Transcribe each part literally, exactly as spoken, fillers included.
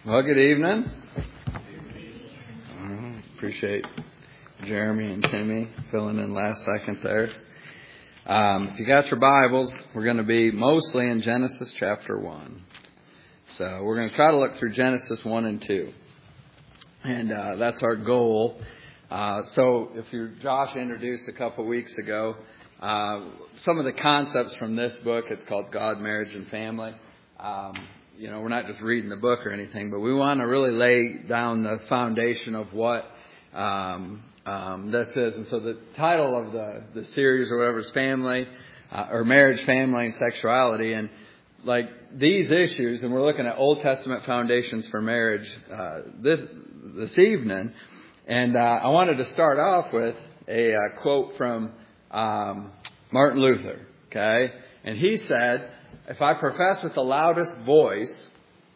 Well, good evening. Uh, appreciate Jeremy and Timmy filling in last second there. Um, if you got your Bibles, we're going to be mostly in Genesis chapter one. So we're going to try to look through Genesis one and two. And uh, that's our goal. Uh, so if you, Josh introduced a couple weeks ago, uh, some of the concepts from this book. It's called God, Marriage, and Family. Um, You know, we're not just reading the book or anything, but we want to really lay down the foundation of what um, um, this is. And so the title of the, the series or whatever is Family, uh, or Marriage, Family, and Sexuality. And like these issues, and we're looking at Old Testament foundations for marriage uh, this this evening. And uh, I wanted to start off with a uh, quote from um, Martin Luther, okay? And he said, "If I profess with the loudest voice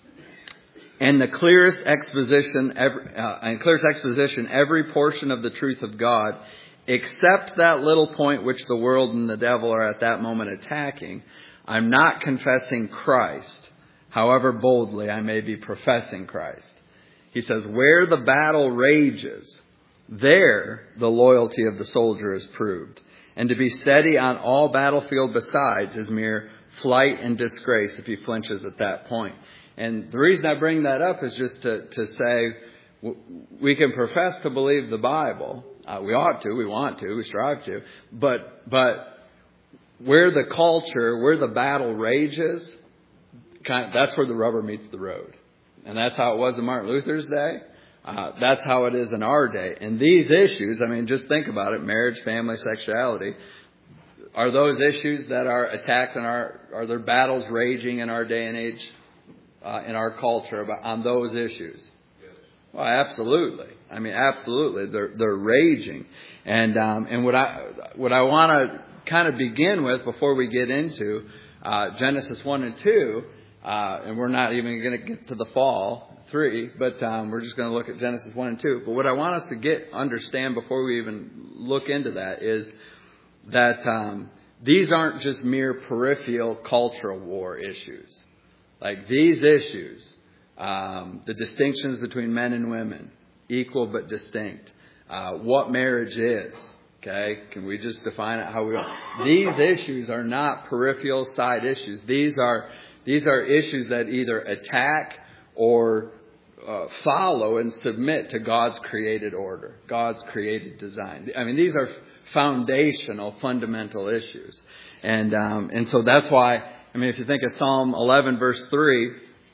and the clearest exposition, every, uh, and clearest exposition, every portion of the truth of God, except that little point which the world and the devil are at that moment attacking, I'm not confessing Christ, however boldly I may be professing Christ." He says, "Where the battle rages, there the loyalty of the soldier is proved. And to be steady on all battlefield besides is mere flight and disgrace if he flinches at that point." And the reason I bring that up is just to, to say we can profess to believe the Bible. Uh, we ought to, we want to, we strive to. But but where the culture, where the battle rages, kind of, that's where the rubber meets the road. And that's how it was in Martin Luther's day. Uh, that's how it is in our day. And these issues, I mean, just think about it, marriage, family, sexuality. Are those issues that are attacked in our, are there battles raging in our day and age, uh, in our culture about, on those issues? Yes. Well, absolutely. I mean, absolutely. They're, they're raging. And, um, and what I, what I want to kind of begin with before we get into, uh, Genesis one and two, uh, and we're not even going to get to the fall three, but, um, we're just going to look at Genesis one and two. But what I want us to get, understand before we even look into that is, that um, these aren't just mere peripheral cultural war issues. Like these issues, um, the distinctions between men and women, equal but distinct. Uh, what marriage is, okay? Can we just define it how we want? These issues are not peripheral side issues. These are these are issues that either attack or uh, follow and submit to God's created order, God's created design. I mean, these are foundational, fundamental issues. And um, and so that's why, I mean, if you think of Psalm eleven, verse three,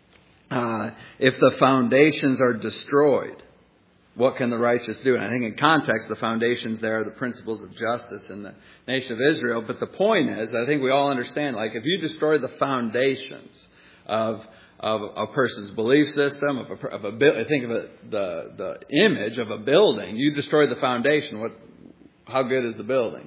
uh, if the foundations are destroyed, what can the righteous do? And I think in context, the foundations there are the principles of justice in the nation of Israel. But the point is, I think we all understand, like if you destroy the foundations of of a person's belief system, of a, of a think of it, the the image of a building, you destroy the foundation. What How good is the building?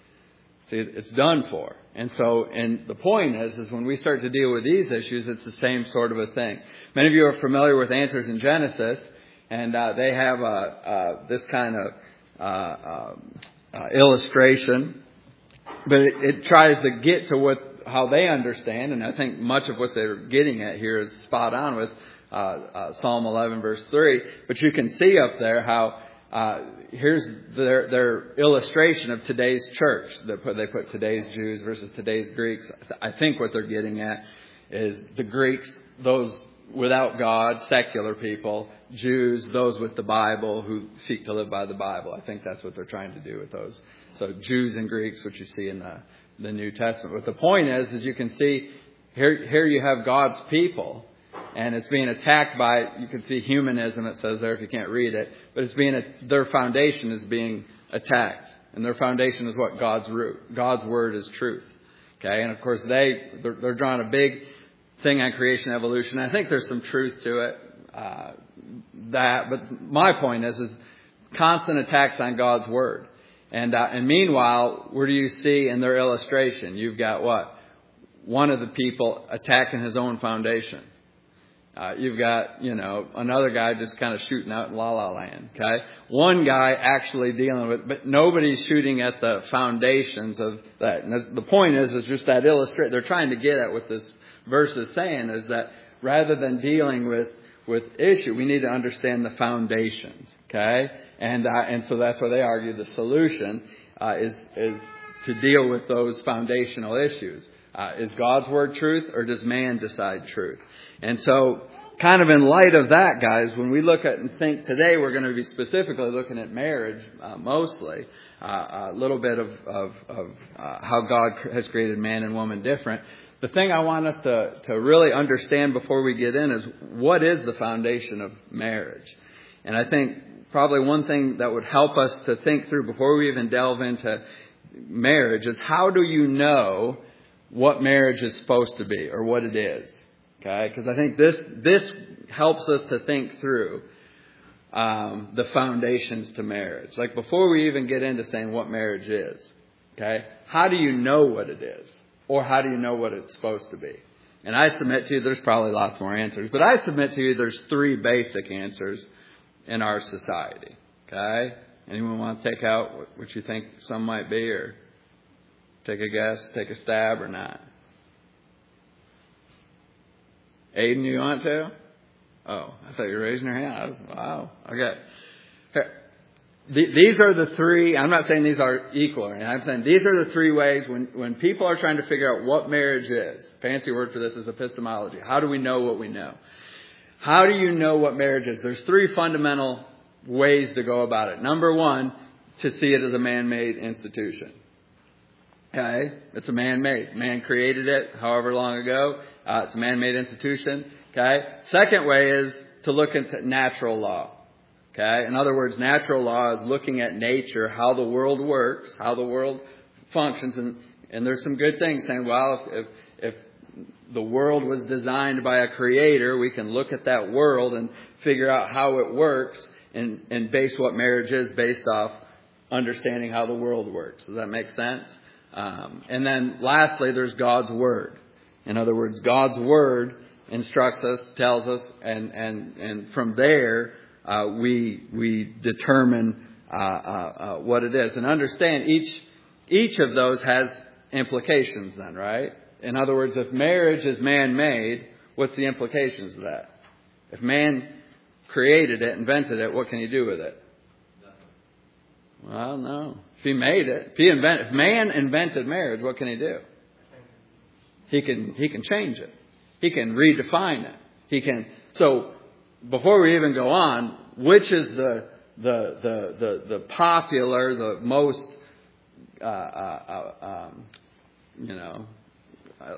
See, it's done for. And so, and the point is, is when we start to deal with these issues, it's the same sort of a thing. Many of you are familiar with Answers in Genesis, and uh, they have a, uh, this kind of uh, uh, uh, illustration, but it, it tries to get to what how they understand, and I think much of what they're getting at here is spot on with uh, uh, Psalm eleven, verse three. But you can see up there how. Uh, here's their, their illustration of today's church. They put, they put today's Jews versus today's Greeks. I think what they're getting at is the Greeks, those without God, secular people, Jews, those with the Bible who seek to live by the Bible. I think that's what they're trying to do with those. So Jews and Greeks, which you see in the, the New Testament. But the point is, is you can see here, here you have God's people. And it's being attacked by, you can see humanism, it says there if you can't read it. But it's being, their foundation is being attacked. And their foundation is what? God's root. God's word is truth. Okay, and of course they, they're, they're drawing a big thing on creation evolution. I think there's some truth to it. Uh, that, but my point is, is constant attacks on God's word. And, uh, and meanwhile, where do you see in their illustration? You've got what? One of the people attacking his own foundation. Uh, you've got, you know, another guy just kind of shooting out in La La Land, okay? One guy actually dealing with, but nobody's shooting at the foundations of that. And the point is, is just that illustrate. They're trying to get at what this verse is saying is that rather than dealing with with issue, we need to understand the foundations. Okay, and uh, and so that's why they argue the solution uh, is is to deal with those foundational issues. Uh, is God's word truth, or does man decide truth? And so, kind of in light of that, guys, when we look at and think today, we're going to be specifically looking at marriage uh, mostly. Uh, a little bit of, of, of uh, how God has created man and woman different. The thing I want us to, to really understand before we get in is, what is the foundation of marriage? And I think probably one thing that would help us to think through before we even delve into marriage is, how do you know what marriage is supposed to be or what it is? Okay, because I think this this helps us to think through um, the foundations to marriage. Like, before we even get into saying what marriage is, okay, how do you know what it is? Or how do you know what it's supposed to be? And I submit to you, there's probably lots more answers, but I submit to you there's three basic answers in our society. Okay? Anyone want to take out what, what you think some might be, or take a guess, take a stab, or not? Aiden, you want to? Oh, I thought you were raising your hand. I was, wow. Okay. These are the three, I'm not saying these are equal. I'm saying these are the three ways when, when people are trying to figure out what marriage is. Fancy word for this is epistemology. How do we know what we know? How do you know what marriage is? There's three fundamental ways to go about it. Number one, to see it as a man-made institution. Okay? It's a man-made. Man created it however long ago. Uh, it's a man-made institution. Okay? Second way is to look into natural law. Okay? In other words, natural law is looking at nature, how the world works, how the world functions. And, and there's some good things saying, well, if, if the world was designed by a creator, we can look at that world and figure out how it works and, and base what marriage is based off understanding how the world works. Does that make sense? Um, and then lastly, there's God's Word. In other words, God's Word instructs us, tells us, and, and, and from there, uh, we, we determine, uh, uh, uh, what it is. And understand each, each of those has implications then, right? In other words, if marriage is man-made, what's the implications of that? If man created it, invented it, what can he do with it? Well, no. If he made it, if he invent, if man invented marriage, what can he do? He can he can change it. He can redefine it. He can. So before we even go on, which is the the the the, the popular, the most uh, uh, uh, um, you know, uh,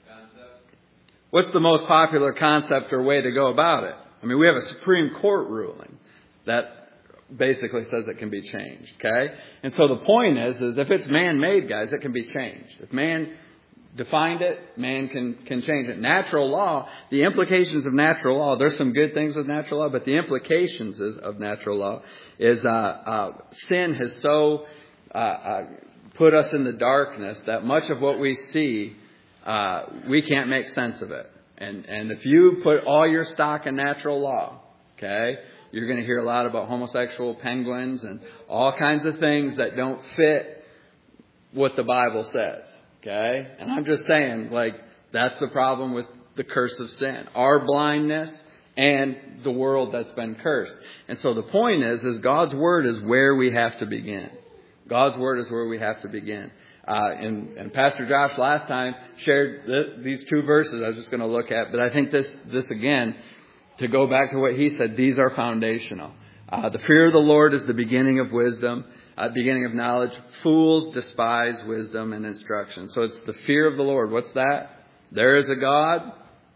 what's the most popular concept or way to go about it? I mean, we have a Supreme Court ruling that basically says it can be changed, okay? And so the point is, is if it's man-made, guys, it can be changed. If man defined it, man can, can change it. Natural law, the implications of natural law, there's some good things with natural law, but the implications is, of natural law is uh, uh, sin has so uh, uh, put us in the darkness that much of what we see, uh, we can't make sense of it. And, and if you put all your stock in natural law, okay, you're going to hear a lot about homosexual penguins and all kinds of things that don't fit what the Bible says. Okay? And I'm just saying, like, that's the problem with the curse of sin. Our blindness and the world that's been cursed. And so the point is, is God's Word is where we have to begin. God's Word is where we have to begin. Uh, and, and Pastor Josh last time shared th- these two verses I was just going to look at. But I think this, this again, to go back to what he said, these are foundational. Uh, the fear of the Lord is the beginning of wisdom, uh, beginning of knowledge. Fools despise wisdom and instruction. So it's the fear of the Lord. What's that? There is a God.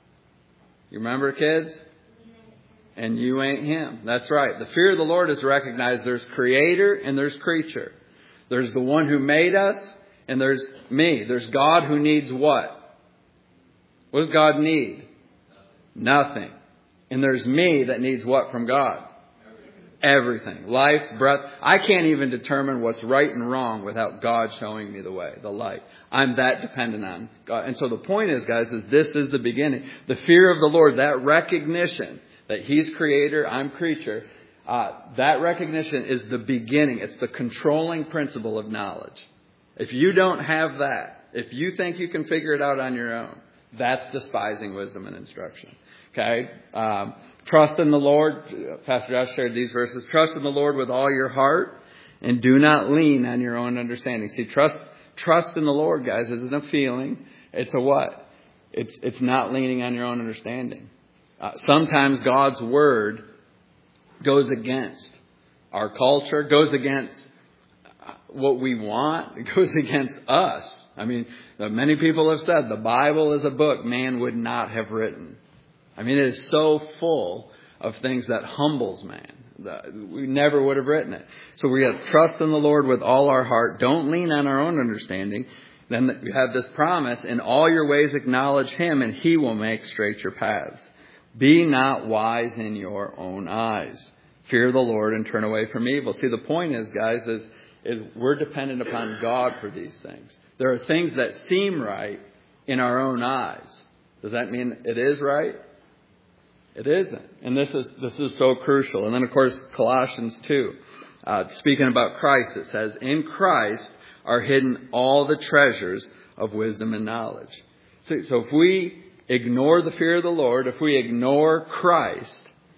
You remember, kids? And you ain't him. That's right. The fear of the Lord is to recognize there's creator and there's creature. There's the one who made us and there's me. There's God who needs what? What does God need? Nothing. And there's me that needs what from God? Everything. Life, breath. I can't even determine what's right and wrong without God showing me the way, the light. I'm that dependent on God. And so the point is, guys, is this is the beginning. The fear of the Lord, that recognition that He's creator, I'm creature, uh, that recognition is the beginning. It's the controlling principle of knowledge. If you don't have that, if you think you can figure it out on your own, that's despising wisdom and instruction. Okay? Um, trust in the Lord. Pastor Josh shared these verses. Trust in the Lord with all your heart and do not lean on your own understanding. See, trust trust in the Lord, guys, isn't a feeling. It's a what? It's, it's not leaning on your own understanding. Uh, sometimes God's word goes against our culture, goes against what we want. It goes against us. I mean, many people have said the Bible is a book man would not have written. I mean, it is so full of things that humbles man. We never would have written it. So we have trust in the Lord with all our heart. Don't lean on our own understanding. Then we have this promise, in all your ways acknowledge Him and He will make straight your paths. Be not wise in your own eyes. Fear the Lord and turn away from evil. See, the point is, guys, is, is we're dependent upon God for these things. There are things that seem right in our own eyes. Does that mean it is right? It isn't. And this is this is so crucial. And then, of course, Colossians two, uh, speaking about Christ, it says, in Christ are hidden all the treasures of wisdom and knowledge. So, so if we ignore the fear of the Lord, if we ignore Christ,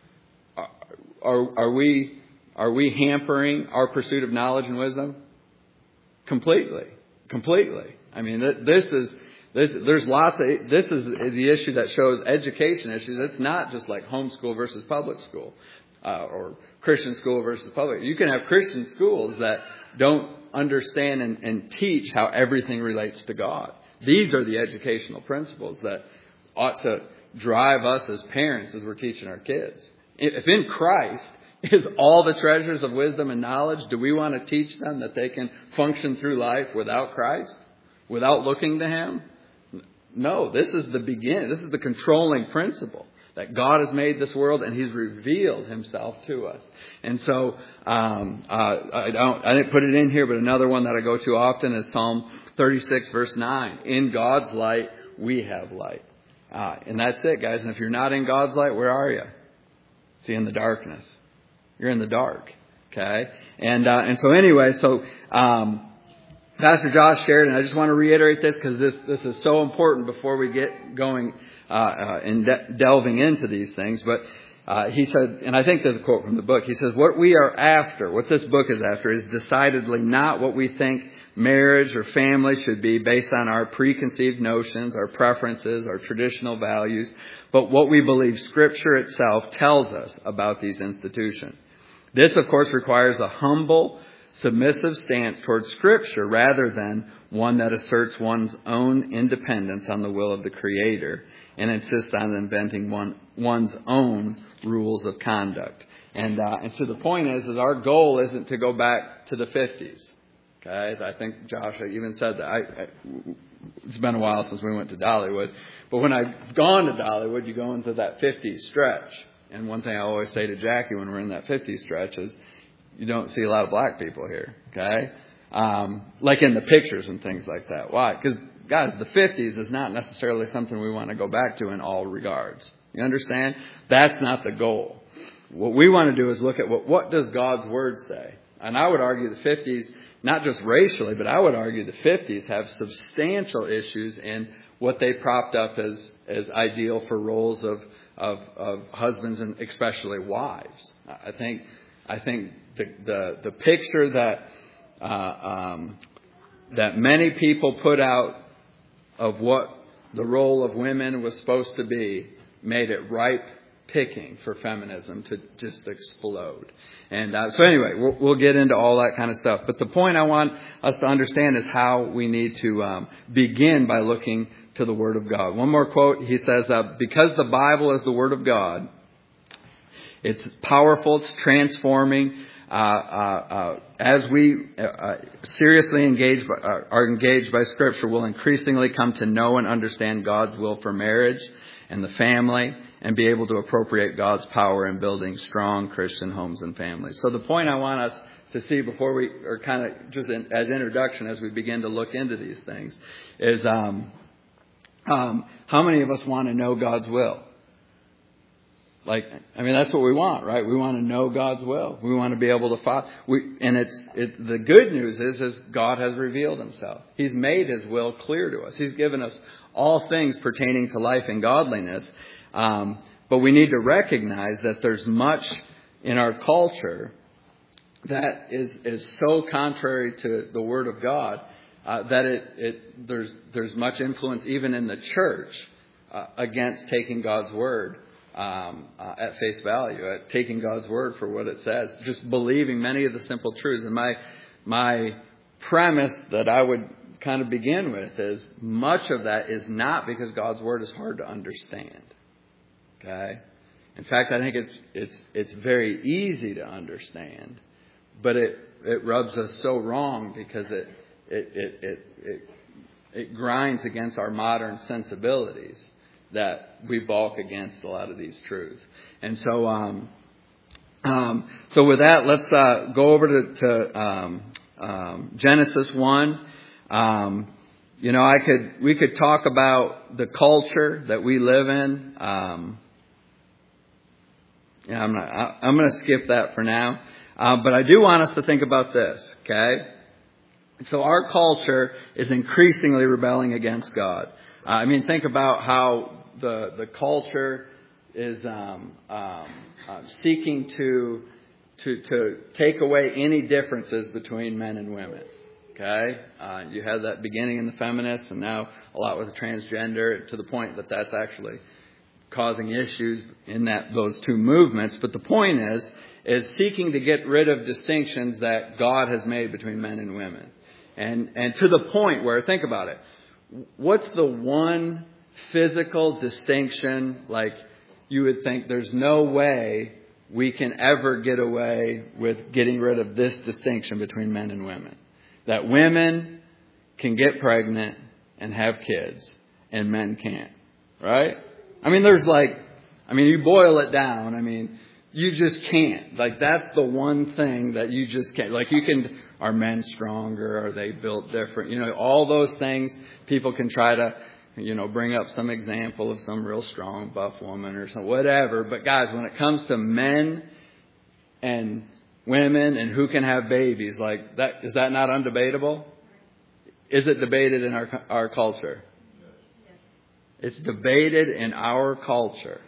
are, are we are we hampering our pursuit of knowledge and wisdom? Completely. Completely. I mean, this is... This, there's lots of, this is the issue that shows education issues. It's not just like homeschool versus public school, uh, or Christian school versus public. You can have Christian schools that don't understand and, and teach how everything relates to God. These are the educational principles that ought to drive us as parents as we're teaching our kids. If in Christ is all the treasures of wisdom and knowledge, do we want to teach them that they can function through life without Christ, without looking to Him? No, this is the beginning. This is the controlling principle, that God has made this world and He's revealed Himself to us. And so um, uh, I don't, I didn't put it in here, but another one that I go to often is Psalm thirty-six, verse nine. In God's light, we have light. Uh, and that's it, guys. And if you're not in God's light, where are you? See, in the darkness. You're in the dark. Okay. And uh, and so anyway, so. Um, Pastor Josh shared, and I just want to reiterate this because this, this is so important before we get going uh, uh, and de- delving into these things. But uh, he said, and I think there's a quote from the book, he says, what we are after, what this book is after, is decidedly not what we think marriage or family should be based on our preconceived notions, our preferences, our traditional values, but what we believe Scripture itself tells us about these institutions. This, of course, requires a humble, submissive stance towards Scripture rather than one that asserts one's own independence on the will of the Creator and insists on inventing one, one's own rules of conduct. And uh, and so the point is, is our goal isn't to go back to the fifties. Okay, I think Josh even said that. I, I, it's been a while since we went to Dollywood, but when I've gone to Dollywood, you go into that fifties stretch. And one thing I always say to Jackie when we're in that fifties stretch is, you don't see a lot of black people here, okay? Um, like in the pictures and things like that. Why? Because, guys, the fifties is not necessarily something we want to go back to in all regards. You understand? That's not the goal. What we want to do is look at what, what does God's Word say? And I would argue the fifties, not just racially, but I would argue the fifties have substantial issues in what they propped up as, as ideal for roles of, of, of husbands and especially wives. I think... I think the the, the picture that uh, um, that many people put out of what the role of women was supposed to be made it ripe picking for feminism to just explode. And uh, so anyway, we'll, we'll get into all that kind of stuff. But the point I want us to understand is how we need to um, begin by looking to the Word of God. One more quote. He says, uh, because the Bible is the Word of God, it's powerful, it's transforming. Uh, uh, uh, as we uh, seriously engage, by, uh, are engaged by Scripture, we'll increasingly come to know and understand God's will for marriage and the family, and be able to appropriate God's power in building strong Christian homes and families. So the point I want us to see before we, or kind of just in, as introduction as we begin to look into these things, is um, um, how many of us want to know God's will? Like, I mean, that's what we want, right? We want to know God's will. We want to be able to follow. We, and it's, it, the good news is, is God has revealed Himself. He's made His will clear to us. He's given us all things pertaining to life and godliness. Um, but we need to recognize that there's much in our culture that is, is so contrary to the Word of God uh, that it, it there's there's much influence even in the church uh, against taking God's Word um, uh, at face value, at taking God's Word for what it says, just believing many of the simple truths. And my my premise that I would kind of begin with is much of that is not because God's Word is hard to understand. Okay? In fact, I think it's it's it's very easy to understand. But it, it rubs us so wrong because it it, it it it it grinds against our modern sensibilities that we balk against a lot of these truths. And so um, um, so with that, let's uh, go over to, to um, um, Genesis one. Um, you know, I could we could talk about the culture that we live in. Um, yeah, I'm not. I, I'm going to skip that for now. Uh, but I do want us to think about this, okay? So our culture is increasingly rebelling against God. Uh, I mean, think about how the the culture is um, um, uh, seeking to to to take away any differences between men and women. Okay, uh, you had that beginning in the feminists, and now a lot with the transgender, to the point that that's actually causing issues in that those two movements. But the point is, is seeking to get rid of distinctions that God has made between men and women. And and to the point where, think about it, what's the one physical distinction, like you would think there's no way we can ever get away with getting rid of this distinction between men and women? That women can get pregnant and have kids and men can't, right? I mean, there's like, I mean, you boil it down, I mean, you just can't. Like, that's the one thing that you just can't. Like, you can, are men stronger? Are they built different? You know, all those things, people can try to, you know, bring up some example of some real strong buff woman or something, whatever. But guys, when it comes to men and women and who can have babies, like that, is that not undebatable? Is it debated in our our culture? It's debated in our culture.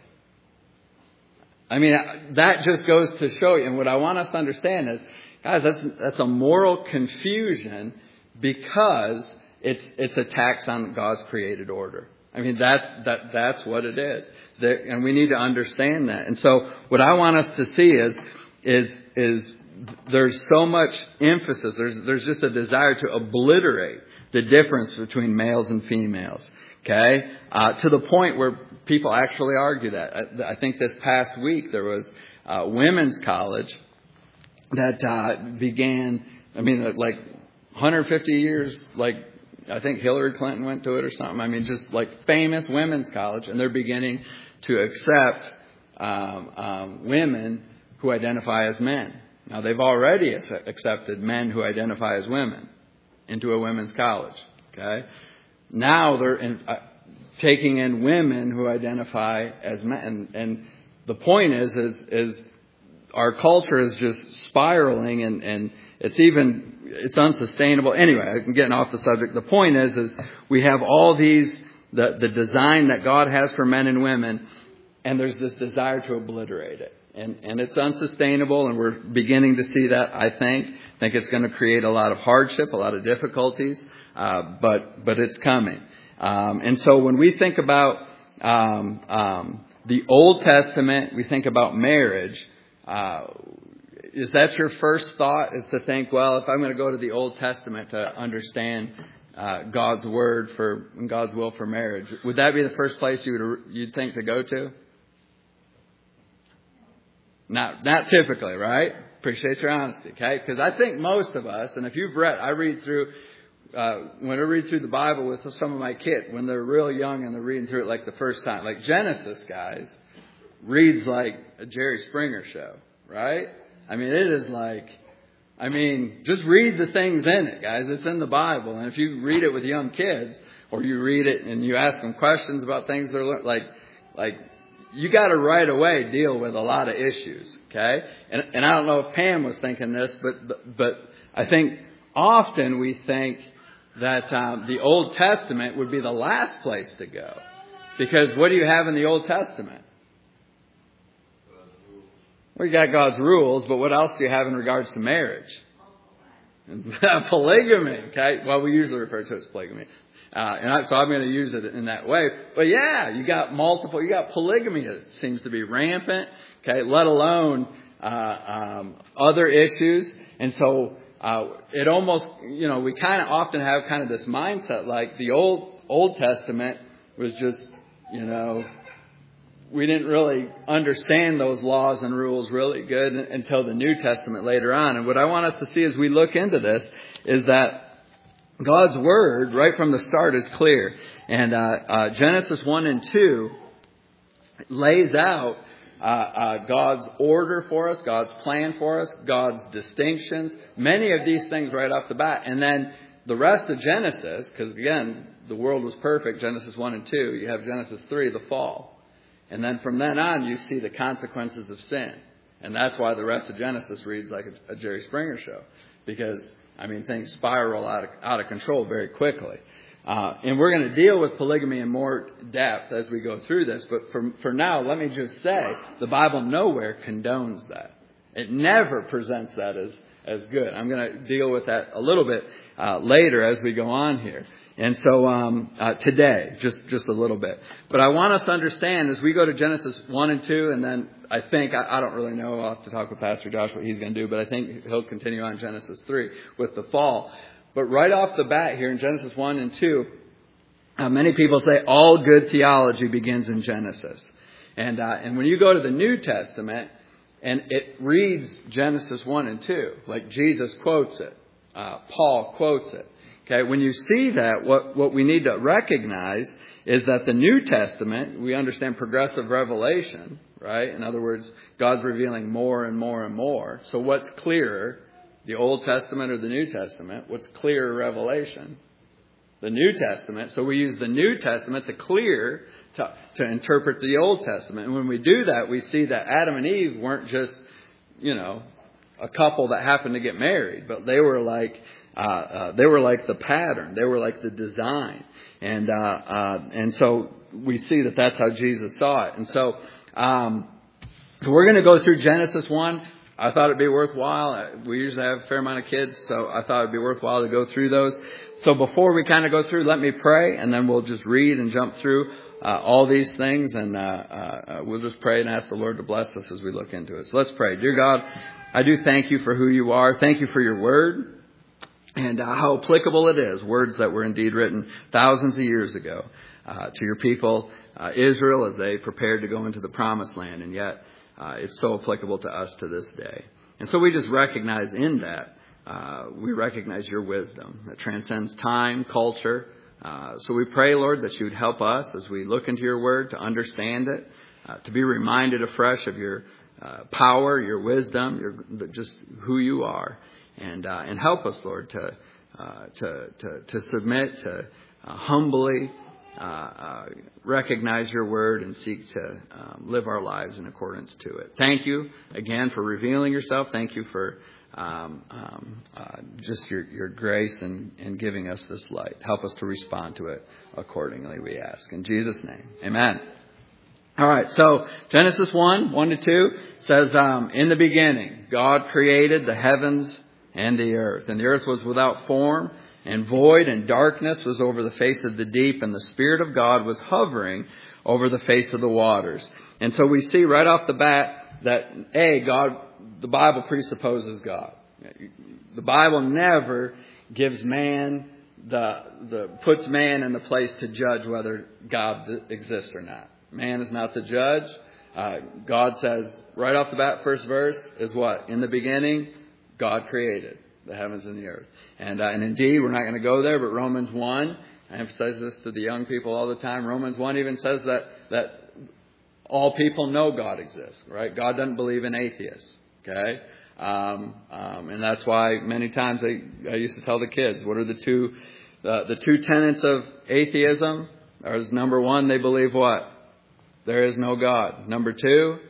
I mean, that just goes to show you. And what I want us to understand is, guys, that's that's a moral confusion because it's it's a tax on God's created order. I mean, that that that's what it is. That, and we need to understand that. And so what I want us to see is is is there's so much emphasis. There's there's just a desire to obliterate the difference between males and females. Okay, uh, to the point where people actually argue that. I, I think this past week there was uh, women's college that uh, began. I mean, like one hundred fifty years. Like I think Hillary Clinton went to it or something. I mean, just like famous women's college, and they're beginning to accept um, um, women who identify as men. Now they've already accepted men who identify as women into a women's college. Okay. Now they're in, uh, taking in women who identify as men, and, and the point is, is, is our culture is just spiraling, and, and it's even it's unsustainable. Anyway, I'm getting off the subject. The point is, is we have all these the the design that God has for men and women, and there's this desire to obliterate it, and and it's unsustainable, and we're beginning to see that. I think I think it's going to create a lot of hardship, a lot of difficulties. Uh, but but it's coming. Um, and so when we think about um, um, the Old Testament, we think about marriage. Uh, is that your first thought, is to think, well, if I'm going to go to the Old Testament to understand uh, God's word for God's will for marriage, would that be the first place you would you'd think to go to? Not not typically, right? Appreciate your honesty, okay? Because I think most of us, and if you've read, I read through. Uh, when I read through the Bible with some of my kids, when they're real young and they're reading through it like the first time, like Genesis, guys, reads like a Jerry Springer show, right? I mean, it is like, I mean, just read the things in it, guys. It's in the Bible. And if you read it with young kids, or you read it and you ask them questions about things they're learning, like, like, you got to right away deal with a lot of issues, okay? And, and I don't know if Pam was thinking this, but, but, but I think often we think that um, the Old Testament would be the last place to go. Because what do you have in the Old Testament? Well, you got God's rules, but what else do you have in regards to marriage? Polygamy. Okay. Well, we usually refer to it as polygamy. Uh, and I, so I'm going to use it in that way. But yeah, you got multiple, you got polygamy that seems to be rampant. Okay. Let alone, uh, um, other issues. And so, uh, it almost, you know, we kind of often have kind of this mindset like the old, Old Testament was just, you know, we didn't really understand those laws and rules really good until the New Testament later on. And what I want us to see as we look into this is that God's Word, right from the start, is clear. And uh, uh, Genesis one and two lays out uh, uh, God's order for us, God's plan for us, God's distinctions, many of these things right off the bat. And then the rest of Genesis, because again, the world was perfect, Genesis one and two. You have Genesis three, the fall. And then from then on, you see the consequences of sin. And that's why the rest of Genesis reads like a, a Jerry Springer show. Because, I mean, things spiral out of, out of control very quickly. Uh, and we're going to deal with polygamy in more depth as we go through this. But for, for now, let me just say, the Bible nowhere condones that. It never presents that as, as good. I'm going to deal with that a little bit uh, later as we go on here. And so um, uh, today, just, just a little bit. But I want us to understand as we go to Genesis one and two, and then I think, I, I don't really know, I'll have to talk with Pastor Josh what he's going to do, but I think he'll continue on Genesis three with the fall. But right off the bat here in Genesis one and two, uh, many people say all good theology begins in Genesis. And, uh, and when you go to the New Testament, and it reads Genesis one and two, like Jesus quotes it, uh, Paul quotes it. Okay, when you see that, what, what we need to recognize is that the New Testament, we understand progressive revelation, right? In other words, God's revealing more and more and more. So what's clearer, the Old Testament or the New Testament? What's clearer revelation? The New Testament. So we use the New Testament to clear, to, to interpret the Old Testament. And when we do that, we see that Adam and Eve weren't just, you know, a couple that happened to get married, but they were like, Uh, uh, they were like the pattern. They were like the design. And, uh, uh, and so we see that that's how Jesus saw it. And so, um, so we're going to go through Genesis one. I thought it'd be worthwhile. We usually have a fair amount of kids, so I thought it'd be worthwhile to go through those. So before we kind of go through, let me pray, and then we'll just read and jump through, uh, all these things. And, uh, uh, we'll just pray and ask the Lord to bless us as we look into it. So let's pray. Dear God, I do thank you for who you are. Thank you for your word. And uh, how applicable it is, words that were indeed written thousands of years ago uh, to your people, uh, Israel, as they prepared to go into the promised land. And yet uh, it's so applicable to us to this day. And so we just recognize in that, uh, we recognize your wisdom that transcends time, culture. Uh, so we pray, Lord, that you would help us as we look into your word to understand it, uh, to be reminded afresh of your uh, power, your wisdom, your just who you are. And uh, and help us, Lord, to uh, to, to to submit, to uh, humbly uh, uh, recognize your word and seek to um, live our lives in accordance to it. Thank you again for revealing yourself. Thank you for um, um, uh, just your your grace and in, in giving us this light. Help us to respond to it accordingly, we ask. In Jesus' name, amen. All right, so Genesis one, one to two says, um, in the beginning, God created the heavens and the earth. And the earth was without form and void, and darkness was over the face of the deep, and the Spirit of God was hovering over the face of the waters. And so we see right off the bat that, A, God, the Bible presupposes God. The Bible never gives man the, the, puts man in the place to judge whether God exists or not. Man is not the judge. Uh, God says right off the bat, first verse is what? In the beginning, God created the heavens and the earth. And, uh, and indeed, we're not going to go there, but Romans one, I emphasize this to the young people all the time. Romans one even says that, that all people know God exists, right? God doesn't believe in atheists, okay? Um, um, and that's why many times I, I used to tell the kids, what are the two, uh, the two tenets of atheism? There's number one, they believe what? There is no God. Number two,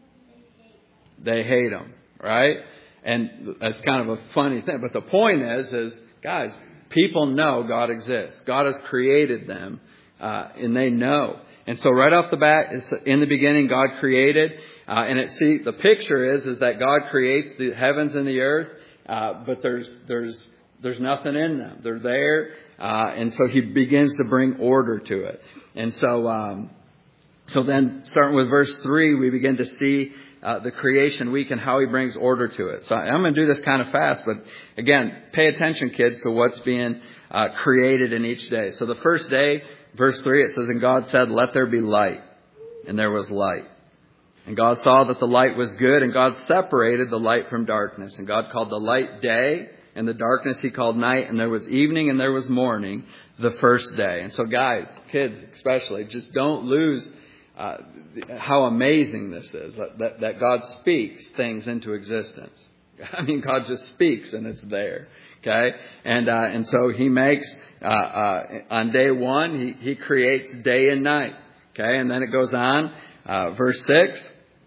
they hate him, right? And that's kind of a funny thing. But the point is, is guys, people know God exists. God has created them, uh, and they know. And so right off the bat, it's in the beginning, God created. Uh, and it see the picture is is that God creates the heavens and the earth, uh, but there's there's there's nothing in them. They're there, uh, and so He begins to bring order to it. And so um, so then, starting with verse three, we begin to see uh, the creation week and how He brings order to it. So I'm going to do this kind of fast, but again, pay attention, kids, to what's being uh, created in each day. So the first day, verse three, it says, "And God said, 'Let there be light,' and there was light. And God saw that the light was good, and God separated the light from darkness. And God called the light day, and the darkness He called night. And there was evening and there was morning the first day." And so guys, kids especially, just don't lose uh, how amazing this is, that, that God speaks things into existence. I mean, God just speaks and it's there. Okay, and uh, and so He makes, uh, uh, on day one, he, he creates day and night. Okay, and then it goes on, uh, verse six.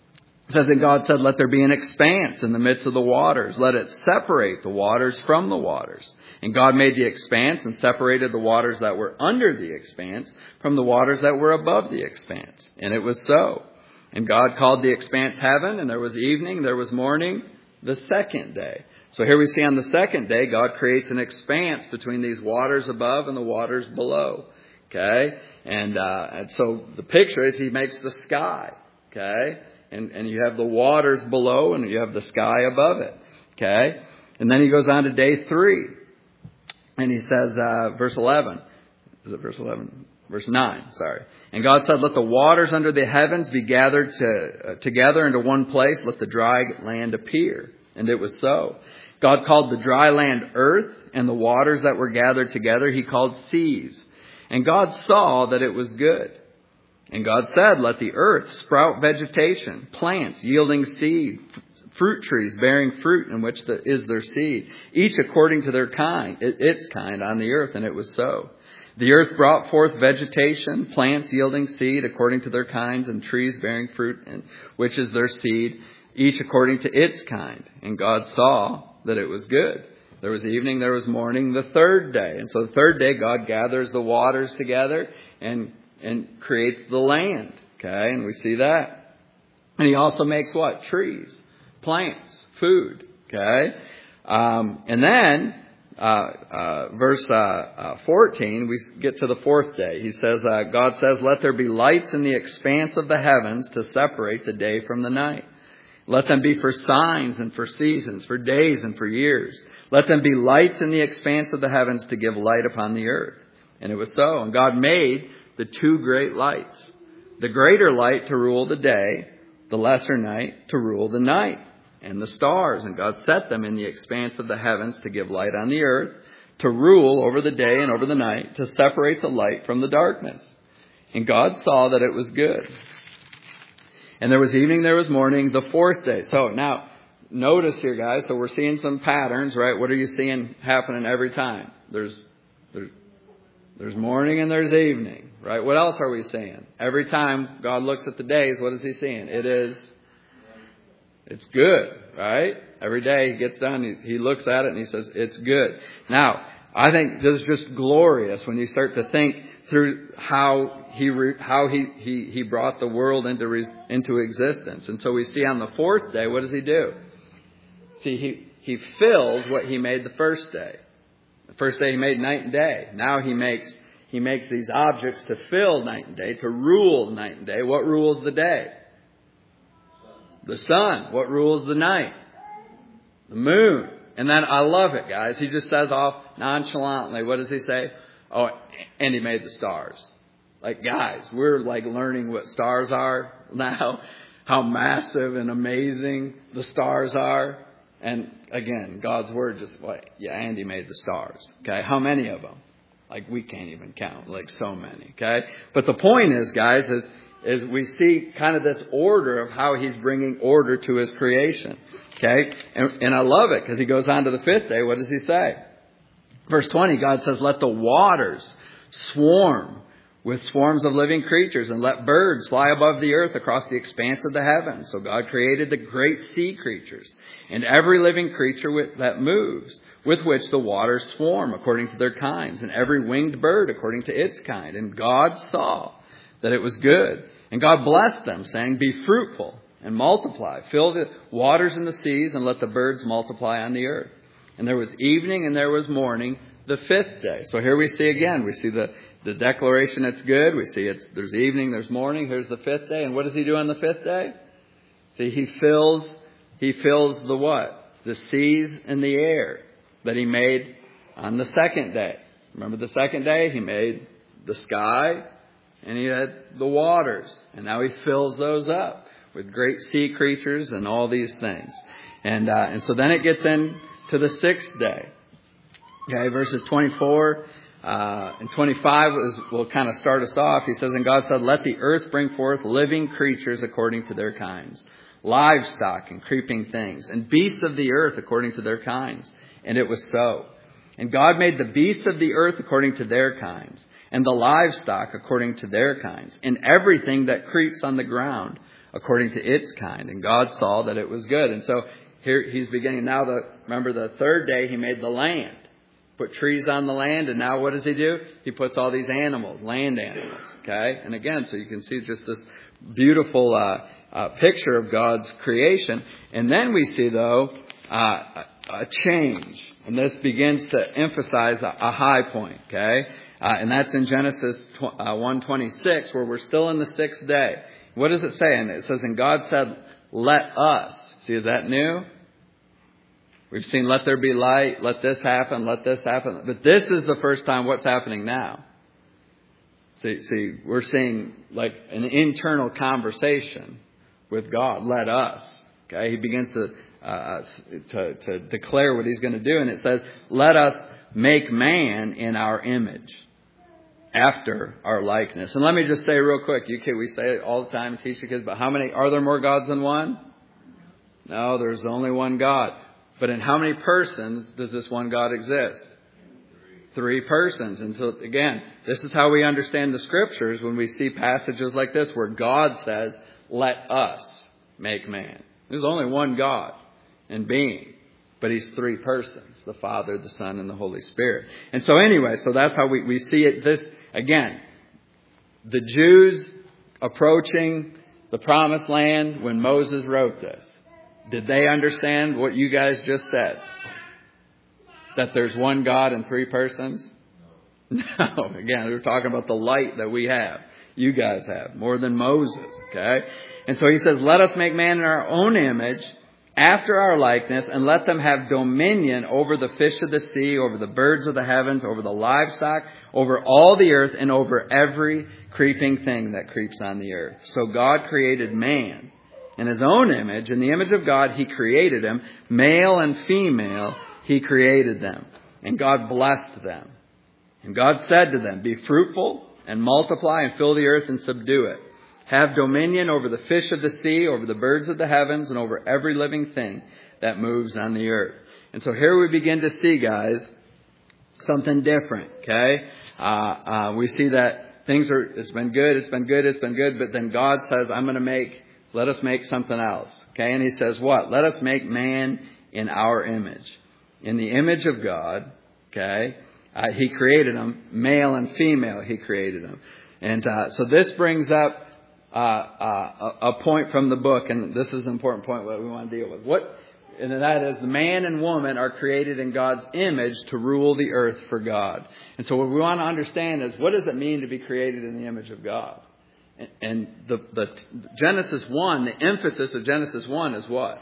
It says, "And God said, 'Let there be an expanse in the midst of the waters. Let it separate the waters from the waters.' And God made the expanse and separated the waters that were under the expanse from the waters that were above the expanse. And it was so. And God called the expanse heaven, and there was evening, there was morning, the second day." So here we see on the second day, God creates an expanse between these waters above and the waters below. Okay, and, uh, and so the picture is He makes the sky. Okay. And, and you have the waters below and you have the sky above it. Okay. And then He goes on to day three. And He says, uh, verse eleven. Is it verse eleven? Verse nine, sorry. "And God said, 'Let the waters under the heavens be gathered to, uh, together into one place. Let the dry land appear.' And it was so. God called the dry land earth, and the waters that were gathered together He called seas. And God saw that it was good. And God said, 'Let the earth sprout vegetation, plants yielding seed, fruit trees bearing fruit in which the, is their seed, each according to their kind, its kind on the earth.' And it was so. The earth brought forth vegetation, plants yielding seed according to their kinds, and trees bearing fruit in which is their seed, each according to its kind. And God saw that it was good. There was evening, there was morning, the third day." And so the third day, God gathers the waters together and and creates the land. Okay, and we see that. And He also makes what? Trees, plants, food. Okay, um, and then uh, uh, verse uh, uh, fourteen, we get to the fourth day. He says, uh, God says, "Let there be lights in the expanse of the heavens to separate the day from the night. Let them be for signs and for seasons, for days and for years. Let them be lights in the expanse of the heavens to give light upon the earth." And it was so. And God made the two great lights, the greater light to rule the day, the lesser night to rule the night, and the stars. And God set them in the expanse of the heavens to give light on the earth, to rule over the day and over the night, to separate the light from the darkness. And God saw that it was good. And there was evening, there was morning, the fourth day. So now, notice here, guys, so we're seeing some patterns, right? What are you seeing happening every time? There's, there's, there's morning and there's evening, right? What else are we seeing? Every time God looks at the days, what is He seeing? It is, it's good, right? Every day He gets done, he, he looks at it and He says, it's good. Now, I think this is just glorious when you start to think through how he re, how he, he he brought the world into re, into existence. And so we see on the fourth day, what does He do? See, he he fills what He made the first day. The first day He made night and day. Now He makes he makes these objects to fill night and day, to rule night and day. What rules the day? The sun. What rules the night? The moon. And then I love it, guys. He just says off nonchalantly, what does He say? Oh, and He made the stars. Like, guys, we're like learning what stars are now, how massive and amazing the stars are. And again, God's word just like, yeah, and He made the stars. Okay. How many of them? Like, we can't even count, like so many. Okay. But the point is, guys, is, is we see kind of this order of how He's bringing order to His creation. Okay. And, and I love it because He goes on to the fifth day. What does He say? Verse twenty, God says, "Let the waters swarm with swarms of living creatures, and let birds fly above the earth across the expanse of the heavens." So God created the great sea creatures and every living creature with, that moves, with which the waters swarm according to their kinds, and every winged bird according to its kind. And God saw that it was good. And God blessed them, saying, be fruitful and multiply. Fill the waters in the seas and let the birds multiply on the earth. And there was evening and there was morning the fifth day. So here we see again, we see the, the declaration it's good. We see it's there's evening, there's morning. Here's the fifth day. And what does he do on the fifth day? See, he fills, he fills the what? The seas and the air that he made on the second day. Remember the second day? He made the sky and he had the waters. And now he fills those up with great sea creatures and all these things. And uh, and so then it gets into the sixth day. Okay, verses twenty-four uh, and twenty-five is, will kind of start us off. He says, and God said, let the earth bring forth living creatures according to their kinds, livestock and creeping things, and beasts of the earth according to their kinds. And it was so. And God made the beasts of the earth according to their kinds, and the livestock according to their kinds, and everything that creeps on the ground according to its kind. And God saw that it was good. And so here he's beginning now. The remember the third day he made the land, put trees on the land, and now what does he do? He puts all these animals, land animals. Okay, and again, so you can see just this beautiful uh, uh, picture of God's creation. And then we see though uh, a change, and this begins to emphasize a, a high point. Okay. Uh, and that's in Genesis one twenty-six, where we're still in the sixth day. What does it say? And it says, and God said, let us. See, is that new? We've seen, let there be light, let this happen, let this happen. But this is the first time what's happening now. See, see, we're seeing like an internal conversation with God. Let us. Okay, he begins to, uh, to, to declare what he's going to do. And it says, let us make man in our image, after our likeness. And let me just say real quick, you can, we say it all the time, teach the kids, but how many, are there more gods than one? No, there's only one God. But in how many persons does this one God exist? Three persons. And so again, this is how we understand the scriptures when we see passages like this where God says, let us make man. There's only one God and being. But he's three persons, the Father, the Son, and the Holy Spirit. And so anyway, so that's how we, we see it. This, again, the Jews approaching the promised land when Moses wrote this. Did they understand what you guys just said? That there's one God and three persons? No. Again, we were talking about the light that we have. You guys have. More than Moses. Okay? And so he says, let us make man in our own image, after our likeness, and let them have dominion over the fish of the sea, over the birds of the heavens, over the livestock, over all the earth, and over every creeping thing that creeps on the earth. So God created man in his own image. In the image of God, he created him. Male and female, he created them. And God blessed them. And God said to them, be fruitful and multiply and fill the earth and subdue it. Have dominion over the fish of the sea, over the birds of the heavens, and over every living thing that moves on the earth. And so here we begin to see, guys, something different, okay? Uh, uh, we see that things are, it's been good, it's been good, it's been good, but then God says, I'm going to make, let us make something else, okay? And he says what? Let us make man in our image. In the image of God, okay? Uh, he created them, male and female, he created them. And uh, so this brings up Uh, uh, a, a point from the book, and this is an important point that we want to deal with. What, and that is, the man and woman are created in God's image to rule the earth for God. And so what we want to understand is, what does it mean to be created in the image of God? And, and the, the Genesis one, the emphasis of Genesis one is what?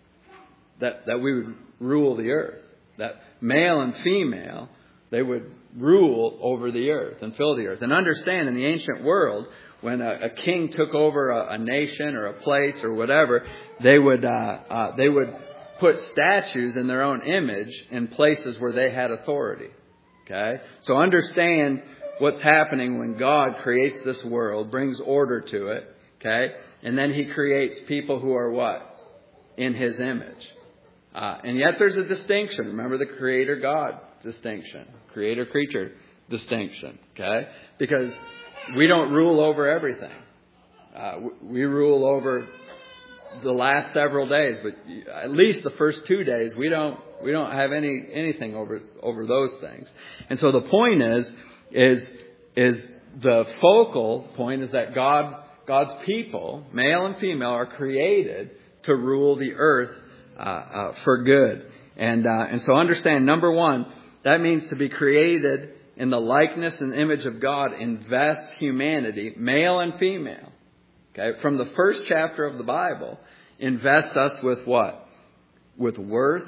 That that we would rule the earth. That male and female, they would rule over the earth and fill the earth. And understand, in the ancient world, when a, a king took over a, a nation or a place or whatever, they would uh, uh, they would put statues in their own image in places where they had authority. Okay, so understand what's happening when God creates this world, brings order to it. Okay, and then He creates people who are what? In His image. Uh, and yet there's a distinction. Remember the Creator-God distinction, Creator-creature distinction. Okay, because we don't rule over everything. Uh, we rule over the last several days, but at least the first two days, we don't we don't have any anything over over those things. And so the point is is is the focal point is that God, God's people, male and female, are created to rule the earth uh, uh, for good. And uh, and so understand, number one, that means to be created in the likeness and image of God invests humanity, male and female. Okay, from the first chapter of the Bible, invests us with what? With worth,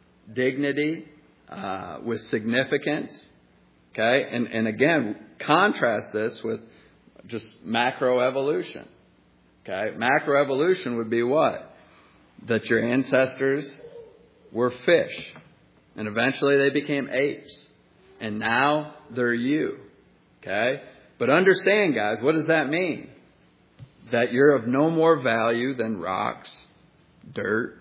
dignity, uh, with significance. Okay, and, and again, contrast this with just macroevolution. Okay, macroevolution would be what? That your ancestors were fish, and eventually they became apes, and now they're you. Okay, but understand, guys, what does that mean? That you're of no more value than rocks, dirt,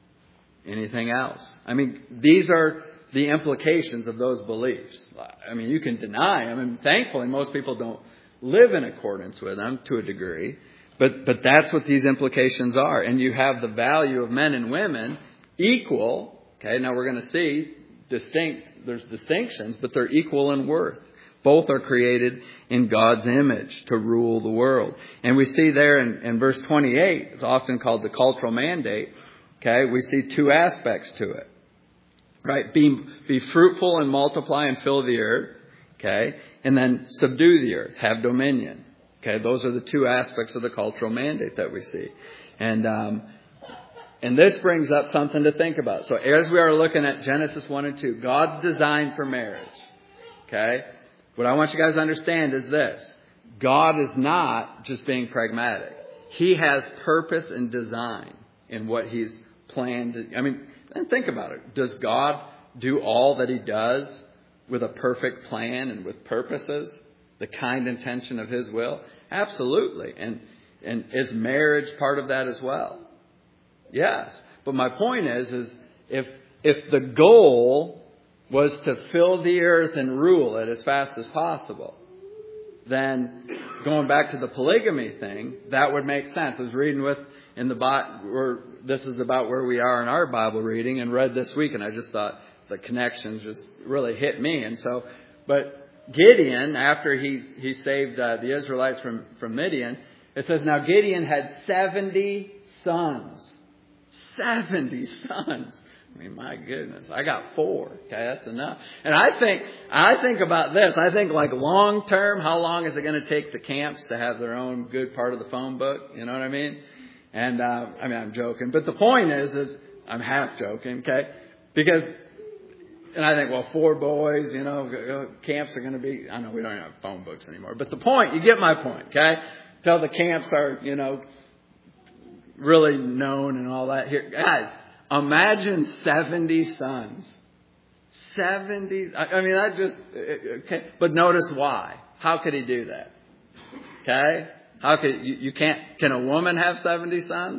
anything else. I mean, these are the implications of those beliefs. I mean, you can deny them, and thankfully most people don't live in accordance with them to a degree. But but that's what these implications are. And you have the value of men and women equal. Okay, now we're going to see distinct, there's distinctions, but they're equal in worth. Both are created in God's image to rule the world. And we see there in, in verse twenty-eight, it's often called the cultural mandate. Okay, we see two aspects to it. Right? Be, be fruitful and multiply and fill the earth. Okay, and then subdue the earth, have dominion. Okay, those are the two aspects of the cultural mandate that we see. And um, and this brings up something to think about. So as we are looking at Genesis one and two, God's design for marriage. Okay, what I want you guys to understand is this. God is not just being pragmatic. He has purpose and design in what He's planned. To, I mean, and think about it. Does God do all that He does with a perfect plan and with purposes? The kind intention of His will? Absolutely. And and is marriage part of that as well? Yes. But my point is, is if if the goal was to fill the earth and rule it as fast as possible, then going back to the polygamy thing, that would make sense. I was reading with in the where this is about where we are in our Bible reading, and read this week, and I just thought the connections just really hit me. And so, but Gideon, after he he saved uh, the Israelites from from Midian, it says now Gideon had seventy sons, seventy sons. I mean, my goodness, I got four. Okay, that's enough. And I think, I think about this. I think like long term, how long is it going to take the camps to have their own good part of the phone book? You know what I mean? And, uh, I mean, I'm joking. But the point is, is I'm half joking, okay? Because, and I think, well, four boys, you know, camps are going to be, I know we don't have phone books anymore. But the point, you get my point, okay? Till the camps are, you know, really known and all that. Here, guys. Imagine seventy sons. seventy. I mean, that just, okay. But notice why. How could he do that? Okay? How could, you, you can't, can a woman have seventy sons?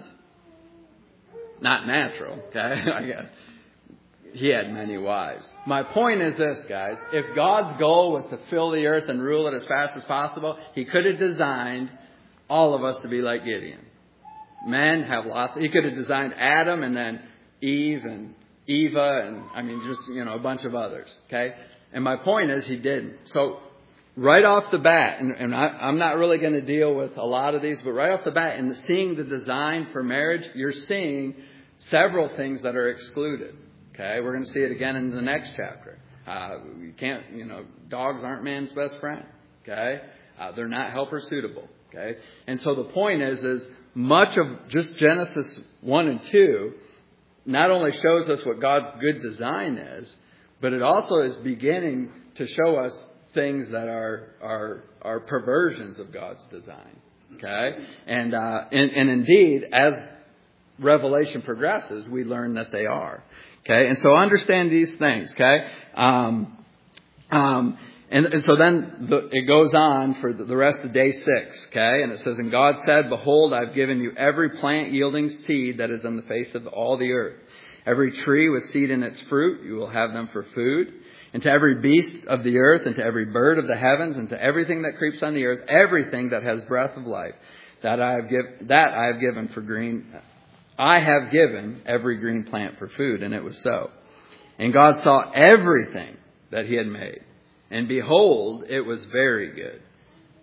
Not natural, okay? I guess. He had many wives. My point is this, guys. If God's goal was to fill the earth and rule it as fast as possible, He could have designed all of us to be like Gideon. Men have lots. He could have designed Adam and then Eve and Eva and, I mean, just, you know, a bunch of others. Okay? And my point is He didn't. So right off the bat, and, and I, I'm not really going to deal with a lot of these, but right off the bat, in the, seeing the design for marriage, you're seeing several things that are excluded. Okay? We're going to see it again in the next chapter. Uh, you can't, you know, dogs aren't man's best friend. Okay? Uh, they're not helper suitable. Okay? And so the point is, is much of just Genesis one and two not only shows us what God's good design is, but it also is beginning to show us things that are are, are perversions of God's design. Okay? And, uh, and and indeed, as Revelation progresses, we learn that they are. Okay? And so understand these things. Okay? Um, um, And, and so then the, it goes on for the, the rest of day six, okay? And it says, and God said, behold, I've given you every plant yielding seed that is on the face of all the earth. Every tree with seed in its fruit, you will have them for food. And to every beast of the earth, and to every bird of the heavens, and to everything that creeps on the earth, everything that has breath of life, that I have give, that I have given for green, I have given every green plant for food. And it was so. And God saw everything that He had made. And behold, it was very good.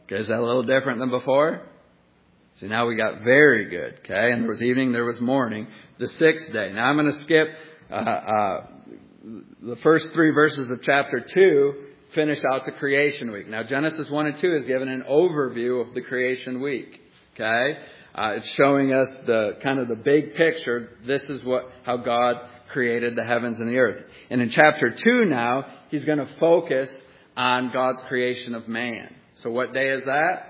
Okay, is that a little different than before? See, now we got very good. Okay, and there was evening, there was morning, the sixth day. Now I'm going to skip uh, uh, the first three verses of chapter two, finish out the creation week. Now Genesis one and two is given an overview of the creation week. Okay, uh, it's showing us the kind of the big picture. This is what how God created the heavens and the earth. And in chapter two now, he's going to focus on God's creation of man. So what day is that?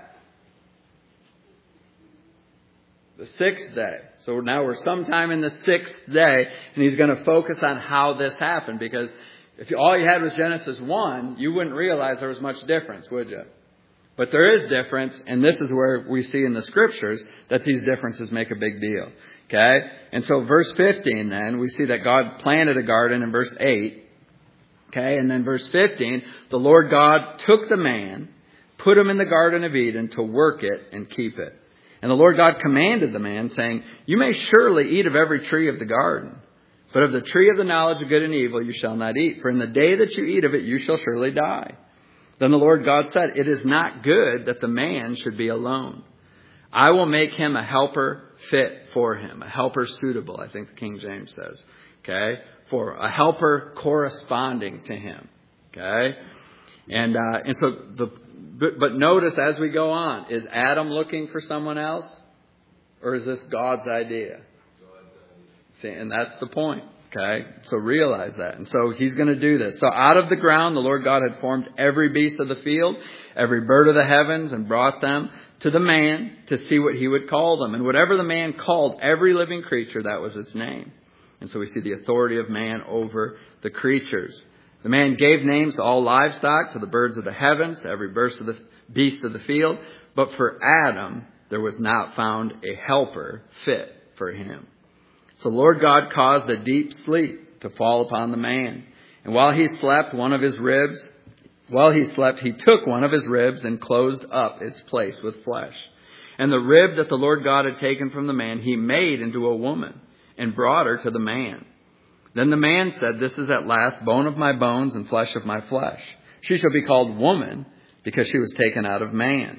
The sixth day. So now we're sometime in the sixth day, and he's going to focus on how this happened. Because if all you had was Genesis one, you wouldn't realize there was much difference, would you? But there is difference, and this is where we see in the Scriptures that these differences make a big deal. Okay? And so verse fifteen then, we see that God planted a garden in verse eight. Okay? And then verse fifteen, the Lord God took the man, put him in the Garden of Eden to work it and keep it. And the Lord God commanded the man, saying, you may surely eat of every tree of the garden, but of the tree of the knowledge of good and evil you shall not eat. For in the day that you eat of it, you shall surely die. Then the Lord God said, it is not good that the man should be alone. I will make him a helper fit for him, a helper suitable, I think the King James says. Okay? For a helper corresponding to him. Okay? And uh, and so the but, but notice as we go on, is Adam looking for someone else, or is this God's idea? See, and that's the point. Okay, so realize that. And so he's going to do this. So out of the ground, the Lord God had formed every beast of the field, every bird of the heavens, and brought them to the man to see what he would call them. And whatever the man called every living creature, that was its name. And so we see the authority of man over the creatures. The man gave names to all livestock, to the birds of the heavens, to every beast of the beast of the field. But for Adam, there was not found a helper fit for him. So the Lord God caused a deep sleep to fall upon the man. And while he slept, one of his ribs, while he slept, he took one of his ribs and closed up its place with flesh. And the rib that the Lord God had taken from the man, he made into a woman and brought her to the man. Then the man said, this is at last bone of my bones and flesh of my flesh. She shall be called woman because she was taken out of man.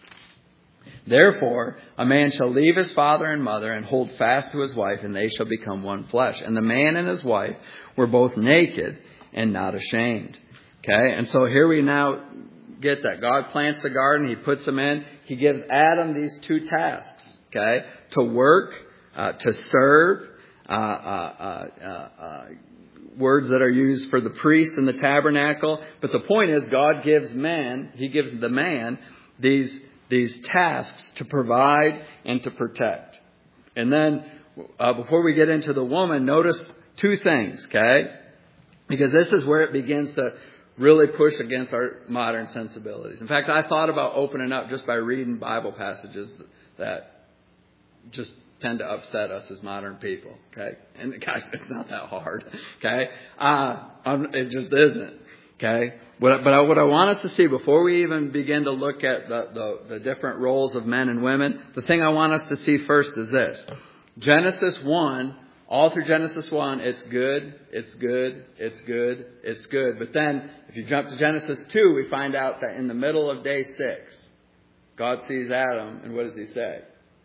Therefore, a man shall leave his father and mother and hold fast to his wife, and they shall become one flesh. And the man and his wife were both naked and not ashamed. Okay, and so here we now get that. God plants the garden. He puts them in. He gives Adam these two tasks. Okay, to work, uh, to serve. Uh, uh, uh, uh, words that are used for the priest in the tabernacle. But the point is, God gives man, he gives the man these these tasks to provide and to protect. And then uh, before we get into the woman, notice two things, okay? Because this is where it begins to really push against our modern sensibilities. In fact, I thought about opening up just by reading Bible passages that just tend to upset us as modern people, okay? And guys, it's not that hard, okay? Uh, it just isn't, okay? But, but what I want us to see before we even begin to look at the, the, the different roles of men and women, the thing I want us to see first is this. Genesis one, all through Genesis one, it's good, it's good, it's good, it's good. But then if you jump to Genesis two, we find out that in the middle of day six, God sees Adam, and what does he say?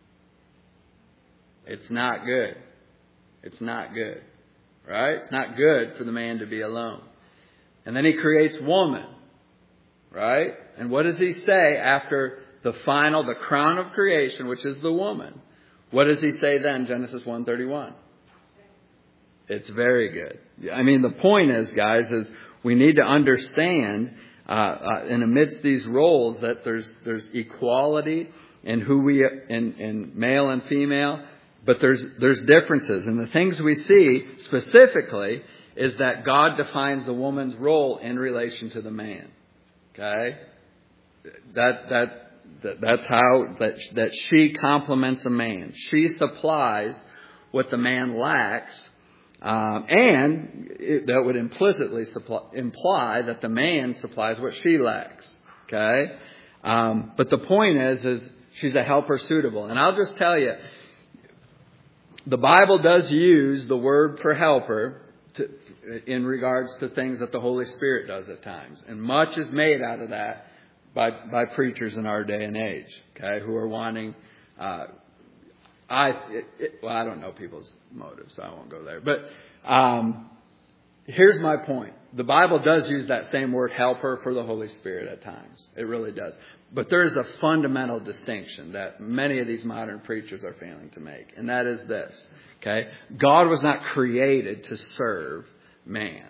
It's not good. It's not good. Right? It's not good for the man to be alone. And then he creates woman. Right? And what does he say after the final, the crown of creation, which is the woman? What does he say then, Genesis one thirty-one? It's very good. I mean, the point is, guys, is we need to understand uh, uh, in amidst these roles that there's there's equality in who we in, in male and female. But there's there's differences. And the things we see specifically is that God defines the woman's role in relation to the man. Okay? That that, that that's how that that she complements a man. She supplies what the man lacks. Um, and it, that would implicitly supply, imply that the man supplies what she lacks. Okay? Um, but the point is, is she's a helper suitable. And I'll just tell you, the Bible does use the word for helper to, in regards to things that the Holy Spirit does at times. And much is made out of that. by by preachers in our day and age, okay, who are wanting. Uh, I it, it, well, I don't know people's motives, so I won't go there. But um, here's my point: the Bible does use that same word "helper" for the Holy Spirit at times. It really does. But there is a fundamental distinction that many of these modern preachers are failing to make, and that is this: okay, God was not created to serve man.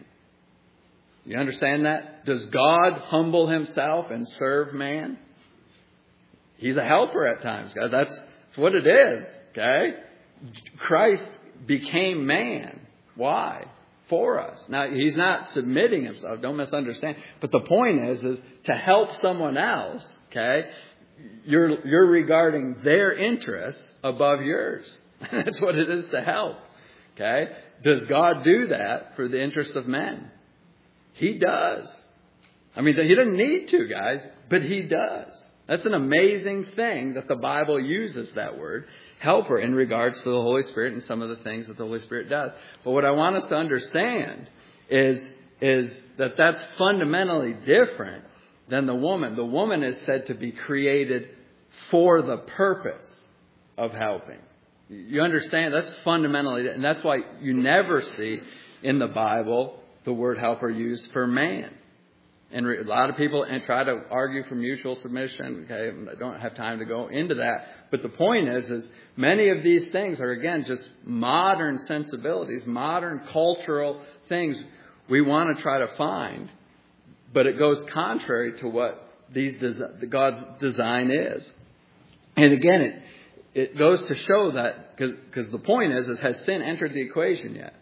You understand that? Does God humble himself and serve man? He's a helper at times, guys. That's, that's what it is, okay? Christ became man. Why? For us. Now, he's not submitting himself. Don't misunderstand. But the point is, is to help someone else, okay? You're, you're regarding their interests above yours. That's what it is to help, okay? Does God do that for the interest of men? He does. I mean, he doesn't need to, guys, but he does. That's an amazing thing that the Bible uses that word, helper, in regards to the Holy Spirit and some of the things that the Holy Spirit does. But what I want us to understand is, is that that's fundamentally different than the woman. The woman is said to be created for the purpose of helping. You understand? That's fundamentally, and that's why you never see in the Bible the word helper used for man. And a lot of people and try to argue for mutual submission. Okay, I don't have time to go into that. But the point is, is many of these things are, again, just modern sensibilities, modern cultural things we want to try to find. But it goes contrary to what these God's design is. And again, it it goes to show that, because the point is, is has sin entered the equation yet?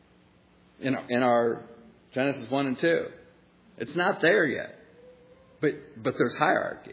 In, in our Genesis one and two. It's not there yet. But but there's hierarchy.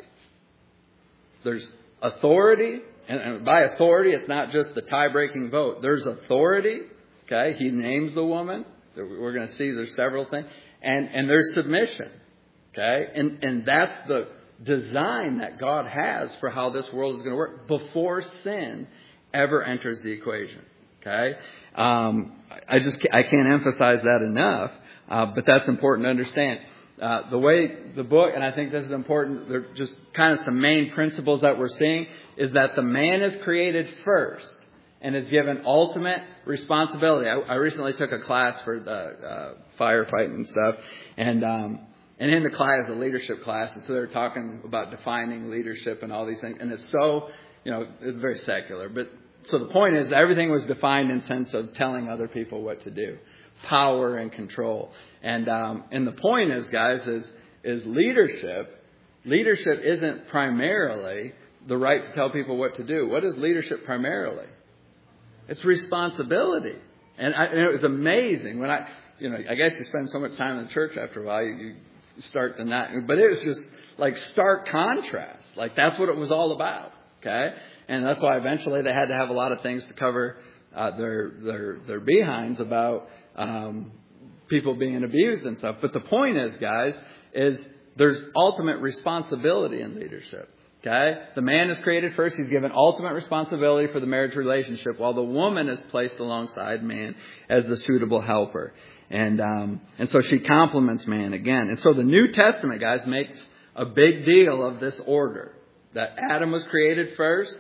There's authority. And, and by authority, it's not just the tie-breaking vote. There's authority. Okay, he names the woman. We're going to see there's several things. And, and there's submission. Okay, and, and that's the design that God has for how this world is going to work before sin ever enters the equation. Okay, um, I just I can't emphasize that enough, uh, but that's important to understand. Uh, the way the book, and I think this is important, they're just kind of some main principles that we're seeing, is that the man is created first and is given ultimate responsibility. I, I recently took a class for the uh, firefighting and stuff, and um, and in the class, a leadership class, and so they're talking about defining leadership and all these things, and it's so, you know, it's very secular, but so the point is, everything was defined in sense of telling other people what to do, power and control. And um, and the point is, guys, is is leadership. Leadership isn't primarily the right to tell people what to do. What is leadership primarily? It's responsibility. And, I, and it was amazing when I, you know, I guess you spend so much time in the church after a while, you, you start to not. But it was just like stark contrast. Like that's what it was all about. Okay. And that's why eventually they had to have a lot of things to cover uh, their their their behinds about um, people being abused and stuff. But the point is, guys, is there's ultimate responsibility in leadership. Okay, the man is created first; he's given ultimate responsibility for the marriage relationship, while the woman is placed alongside man as the suitable helper. And um, and so she complements man again. And so the New Testament, guys, makes a big deal of this order that Adam was created first.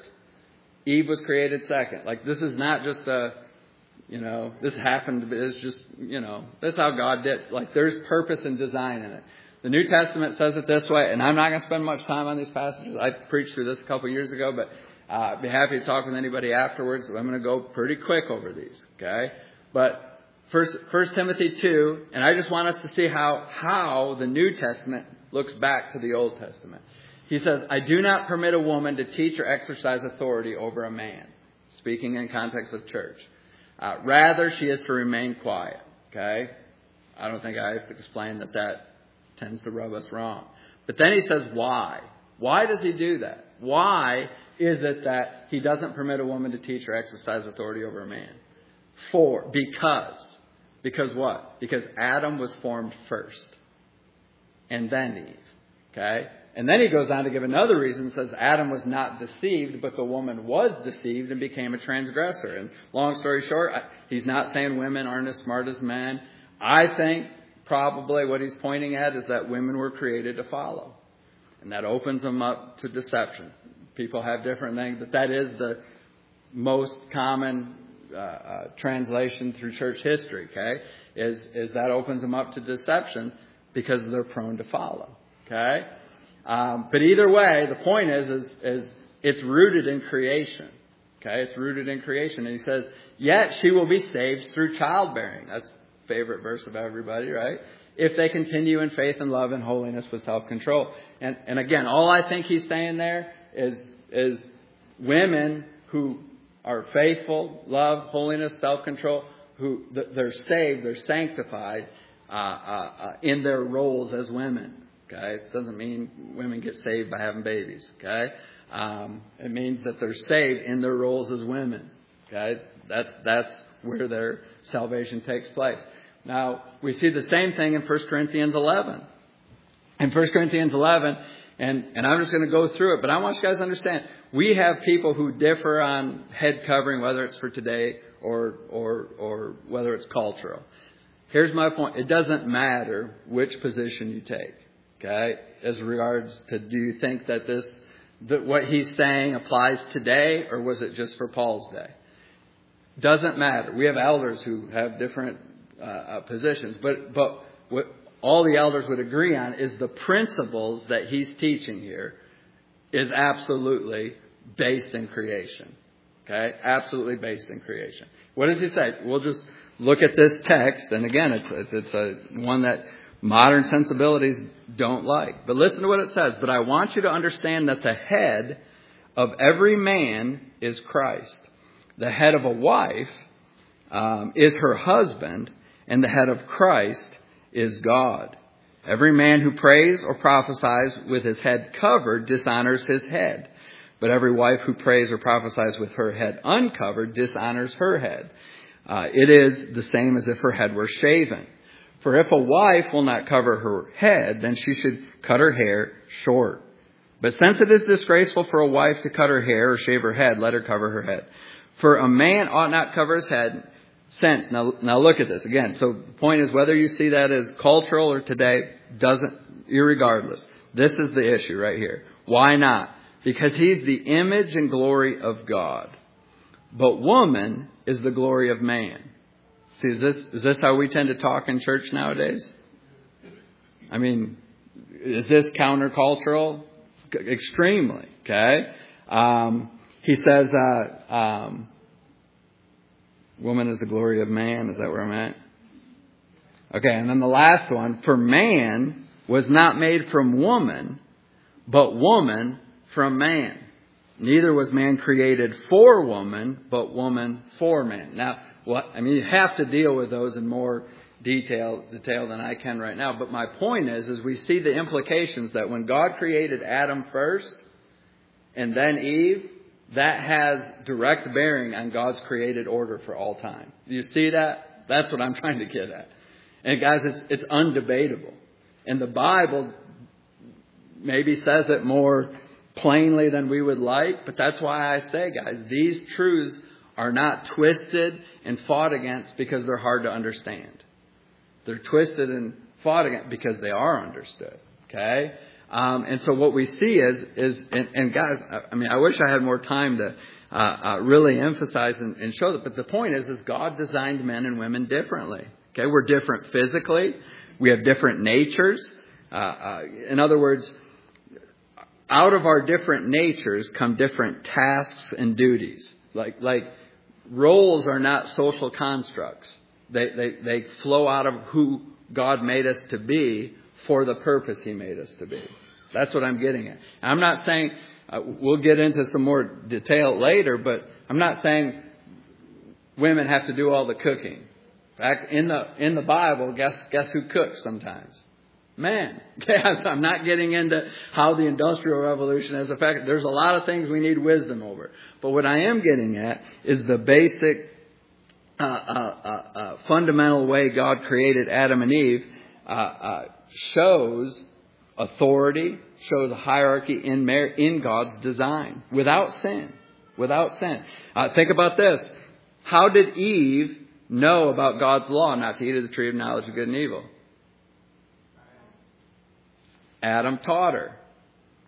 Eve was created second. Like, this is not just a, you know, this happened. It's just, you know, that's how God did. Like, there's purpose and design in it. The New Testament says it this way, and I'm not going to spend much time on these passages. I preached through this a couple years ago, but uh, I'd be happy to talk with anybody afterwards. So I'm going to go pretty quick over these, okay? But First, First Timothy two, and I just want us to see how how the New Testament looks back to the Old Testament. He says, I do not permit a woman to teach or exercise authority over a man, speaking in context of church. Uh, rather, she is to remain quiet. Okay? I don't think I have to explain that that tends to rub us wrong. But then he says, why? Why does he do that? Why is it that he doesn't permit a woman to teach or exercise authority over a man? For, because. Because what? Because Adam was formed first. And then Eve. Okay? And then he goes on to give another reason. Says Adam was not deceived, but the woman was deceived and became a transgressor. And long story short, he's not saying women aren't as smart as men. I think probably what he's pointing at is that women were created to follow. And that opens them up to deception. People have different things, but that is the most common uh, uh, translation through church history, okay? Is, is that opens them up to deception because they're prone to follow, okay? Um, but either way, the point is, is, is it's rooted in creation, okay? It's rooted in creation. And he says, yet she will be saved through childbearing. That's favorite verse of everybody, right? If they continue in faith and love and holiness with self-control. And, and again, all I think he's saying there is, is women who are faithful, love, holiness, self-control, who they're saved, they're sanctified uh, uh, uh, in their roles as women. Okay, it doesn't mean women get saved by having babies. Okay, um, it means that they're saved in their roles as women. Okay, that's that's where their salvation takes place. Now we see the same thing in First Corinthians eleven. In First Corinthians eleven, and and I'm just going to go through it, but I want you guys to understand. We have people who differ on head covering, whether it's for today or or or whether it's cultural. Here's my point. It doesn't matter which position you take, okay, as regards to do you think that this, that what he's saying applies today or was it just for Paul's day? Doesn't matter. We have elders who have different uh, uh, positions, but but what all the elders would agree on is the principles that he's teaching here is absolutely based in creation. Okay? Absolutely based in creation. What does he say? We'll just look at this text. And again, it's, it's, it's a one that modern sensibilities don't like. But listen to what it says. But I want you to understand that the head of every man is Christ. The head of a wife um, is her husband. And the head of Christ is God. Every man who prays or prophesies with his head covered dishonors his head. But every wife who prays or prophesies with her head uncovered dishonors her head. Uh, it is the same as if her head were shaven. For if a wife will not cover her head, then she should cut her hair short. But since it is disgraceful for a wife to cut her hair or shave her head, let her cover her head. For a man ought not cover his head. Since, now, now look at this again. So the point is, whether you see that as cultural or today, doesn't, irregardless. This is the issue right here. Why not? Because he's the image and glory of God. But woman is the glory of man. See, is this, is this how we tend to talk in church nowadays? I mean, is this countercultural? Extremely, okay? Um, he says, uh, um, woman is the glory of man. Is that where I'm at? Okay, and then the last one. For man was not made from woman, but woman from man. Neither was man created for woman, but woman for man. Now, what I mean, you have to deal with those in more detail detail than I can right now. But my point is, is we see the implications that when God created Adam first and then Eve, that has direct bearing on God's created order for all time. Do you see that? That's what I'm trying to get at. And guys, it's it's undebatable. And the Bible maybe says it more plainly than we would like, but that's why I say, guys, these truths are not twisted and fought against because they're hard to understand. They're twisted and fought against because they are understood. Okay? Um, and so what we see is, is and, and guys, I mean, I wish I had more time to uh, uh, really emphasize and, and show that. But the point is, is God designed men and women differently. Okay, we're different physically. We have different natures. Uh, uh, in other words, out of our different natures come different tasks and duties. Like, like roles are not social constructs. They, they, they flow out of who God made us to be for the purpose He made us to be. That's what I'm getting at. I'm not saying, uh, we'll get into some more detail later, but I'm not saying women have to do all the cooking. In fact, in the, in the Bible, guess, guess who cooks sometimes? Men. Yes, I'm not getting into how the Industrial Revolution has affected. There's a lot of things we need wisdom over. But what I am getting at is the basic, uh, uh, uh, uh, fundamental way God created Adam and Eve uh, uh, shows authority, shows a hierarchy in mar- in God's design without sin. Without sin. Uh, think about this. How did Eve know about God's law not to eat of the tree of knowledge of good and evil? Adam taught her.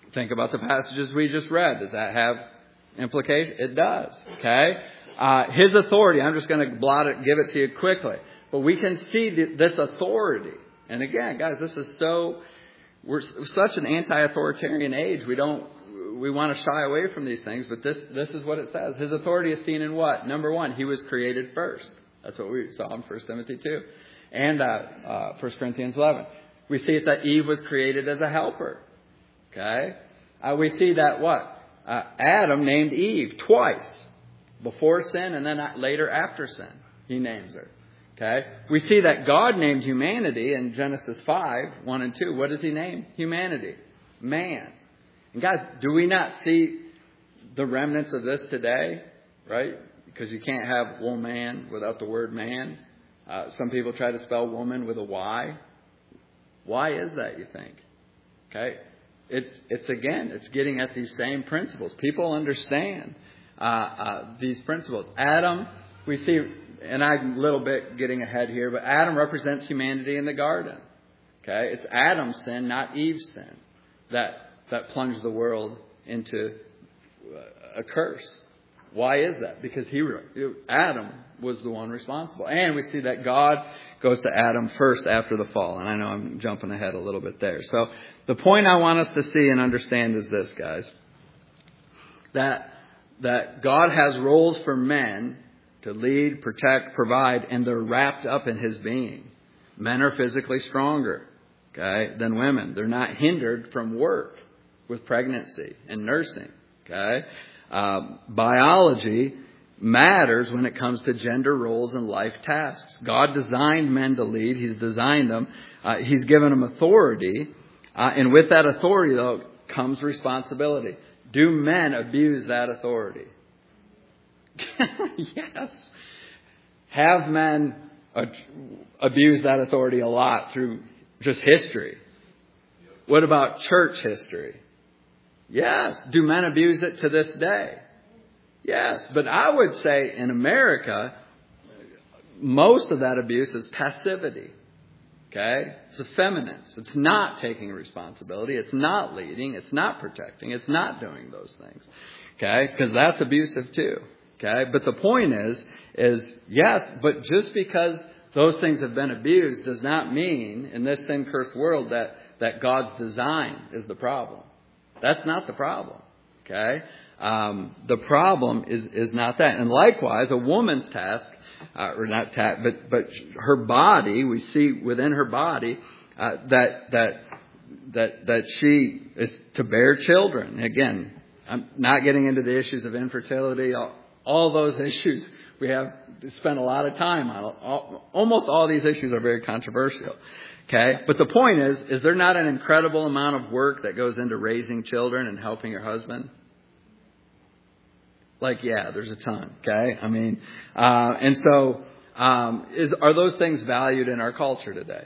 Think about the passages we just read. Does that have implication? It does. Okay? Uh, his authority, I'm just going to blot it, give it to you quickly. But we can see th- this authority. And again, guys, this is so, we're such an anti-authoritarian age. We don't, we want to shy away from these things. But this, this is what it says. His authority is seen in what? Number one, he was created first. That's what we saw in First Timothy two. And uh, uh, First Corinthians eleven. We see it that Eve was created as a helper. Okay? Uh, we see that what? Uh, Adam named Eve twice. Before sin and then later after sin. He names her. Okay? We see that God named humanity in Genesis five, one and two. What does he name humanity? Man. And guys, do we not see the remnants of this today? Right? Because you can't have woman without the word man. Uh, some people try to spell woman with a Y. Why is that, you think? Okay? It's, it's again, it's getting at these same principles. People understand uh, uh, these principles. Adam, we see, and I'm a little bit getting ahead here, but Adam represents humanity in the garden. Okay? It's Adam's sin, not Eve's sin, that, that plunged the world into a curse. Why is that? Because he, Adam was the one responsible. And we see that God goes to Adam first after the fall. And I know I'm jumping ahead a little bit there. So the point I want us to see and understand is this, guys. That, that God has roles for men to lead, protect, provide, and they're wrapped up in his being. Men are physically stronger, okay, than women. They're not hindered from work with pregnancy and nursing, okay. Uh, biology matters when it comes to gender roles and life tasks. God designed men to lead. He's designed them. Uh, he's given them authority. Uh, and with that authority, though, comes responsibility. Do men abuse that authority? Yes. Have men uh, abuse that authority a lot through just history? What about church history? Yes. Do men abuse it to this day? Yes. But I would say in America, most of that abuse is passivity. Okay? It's effeminate. It's not taking responsibility. It's not leading. It's not protecting. It's not doing those things. Okay? Because that's abusive too. Okay? But the point is, is yes, but just because those things have been abused does not mean in this sin-cursed world that, that God's design is the problem. That's not the problem, okay? Um, the problem is, is not that. And likewise, a woman's task, uh, or not task, but, but her body, we see within her body, uh, that, that, that, that she is to bear children. Again, I'm not getting into the issues of infertility, all, all those issues we have spent a lot of time on. All, almost all these issues are very controversial. Okay, but the point is, is there not an incredible amount of work that goes into raising children and helping your husband? Like, yeah, there's a ton. Okay, I mean, uh, and so um, is are those things valued in our culture today?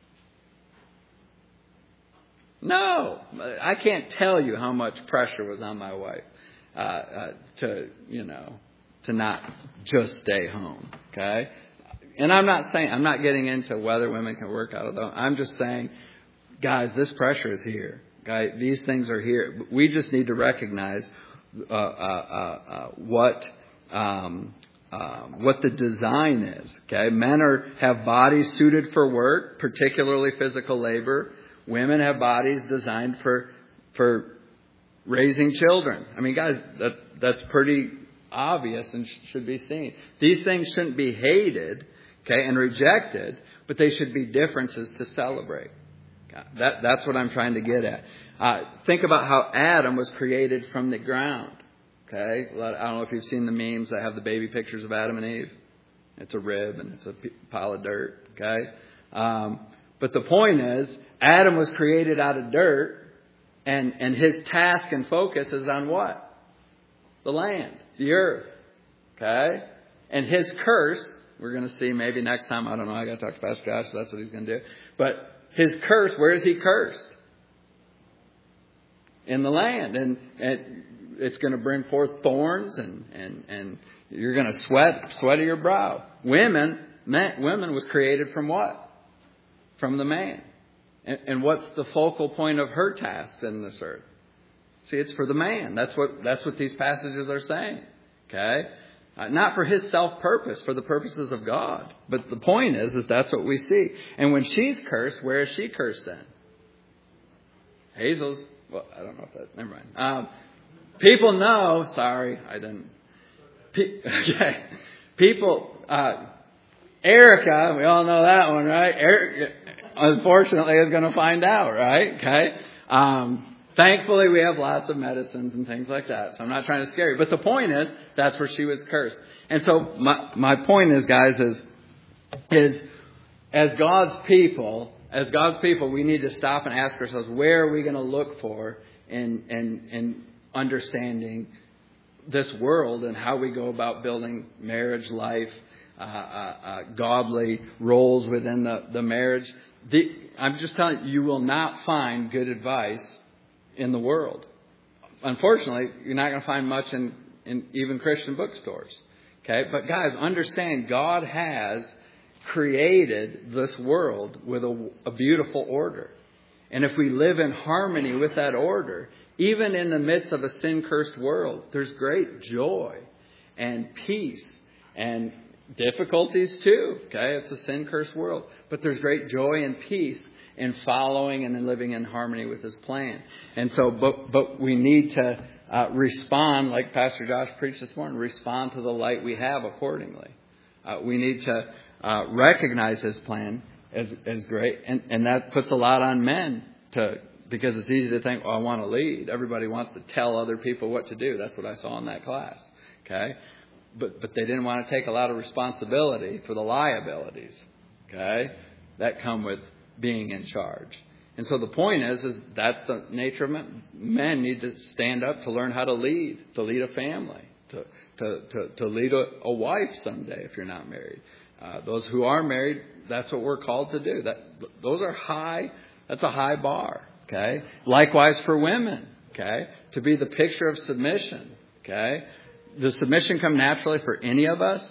No, I can't tell you how much pressure was on my wife uh, uh, to, you know, to not just stay home. Okay. And I'm not saying, I'm not getting into whether women can work out of them. I'm just saying, guys, this pressure is here. Guys, these things are here. We just need to recognize uh, uh, uh, uh, what um, uh, what the design is. Okay, men are have bodies suited for work, particularly physical labor. Women have bodies designed for for raising children. I mean, guys, that that's pretty obvious and sh- should be seen. These things shouldn't be hated. Okay, and rejected, but they should be differences to celebrate. That, that's what I'm trying to get at. Uh, think about how Adam was created from the ground. Okay, I don't know if you've seen the memes that have the baby pictures of Adam and Eve. It's a rib and it's a pile of dirt. Okay, um, but the point is, Adam was created out of dirt, and and his task and focus is on what? The land, the earth. Okay, and his curse. We're going to see maybe next time. I don't know. I got to talk to Pastor Josh, so that's what he's going to do. But his curse, where is he cursed? In the land. And, and it's going to bring forth thorns and, and, and you're going to sweat, sweat of your brow. Women, men, women was created from what? From the man. And, and what's the focal point of her task in this earth? See, it's for the man. That's what that's what these passages are saying. Okay? Uh, not for his self-purpose, for the purposes of God. But the point is, is that's what we see. And when she's cursed, where is she cursed then? Hazel's, well, I don't know if that, never mind. Um, people know, sorry, I didn't. Pe- okay. People, uh, Erica, we all know that one, right? Erica, unfortunately, is going to find out, right? Okay. Um, Thankfully, we have lots of medicines and things like that. So I'm not trying to scare you. But the point is, that's where she was cursed. And so my my point is, guys, is, is as God's people, as God's people, we need to stop and ask ourselves, where are we going to look for in, in, in understanding this world and how we go about building marriage life, uh, uh, uh, godly roles within the, the marriage. The, I'm just telling you, you will not find good advice in the world. Unfortunately, you're not going to find much in, in even Christian bookstores. Okay? But guys, understand God has created this world with a, a beautiful order. And if we live in harmony with that order, even in the midst of a sin-cursed world, there's great joy and peace and difficulties too. Okay? It's a sin-cursed world. But there's great joy and peace in following and in living in harmony with His plan. And so, but, but we need to uh, respond, like Pastor Josh preached this morning, respond to the light we have accordingly. Uh, we need to uh, recognize His plan as, as great. And, and that puts a lot on men to, because it's easy to think, oh, I want to lead. Everybody wants to tell other people what to do. That's what I saw in that class. Okay. But, but they didn't want to take a lot of responsibility for the liabilities. Okay. That come with being in charge. And so the point is, is that's the nature of men. Men need to stand up to learn how to lead, to lead a family, to to to, to lead a, a wife someday if you're not married. Uh, those who are married, that's what we're called to do. That those are high. That's a high bar. Okay. Likewise for women. Okay. To be the picture of submission. Okay. Does submission come naturally for any of us?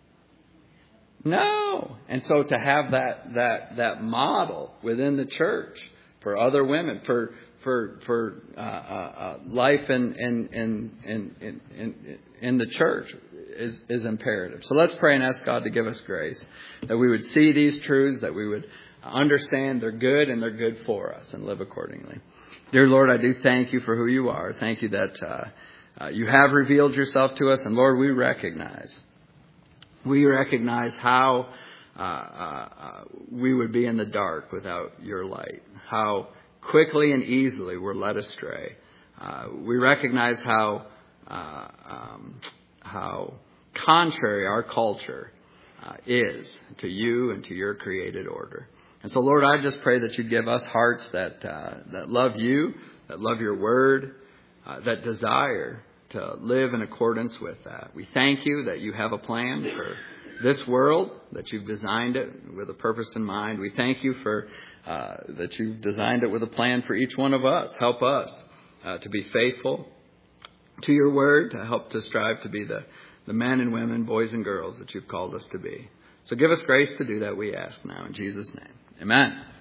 No. And so to have that that that model within the church for other women, for for for uh, uh, life in in in in in, in, in the church is is imperative. So let's pray and ask God to give us grace, that we would see these truths, that we would understand they're good and they're good for us, and live accordingly. Dear Lord, I do thank you for who you are. Thank you that uh, uh, you have revealed yourself to us, and Lord, we recognize. We recognize how uh, uh, we would be in the dark without your light, how quickly and easily we're led astray. Uh, we recognize how uh, um, how contrary our culture uh, is to you and to your created order. And so, Lord, I just pray that you'd give us hearts that uh, that love you, that love your word, uh, that desire to live in accordance with that. We thank you that you have a plan for this world, that you've designed it with a purpose in mind. We thank you for uh, that you've designed it with a plan for each one of us. Help us uh, to be faithful to your word, to help to strive to be the, the men and women, boys and girls that you've called us to be. So give us grace to do that, we ask now in Jesus' name. Amen.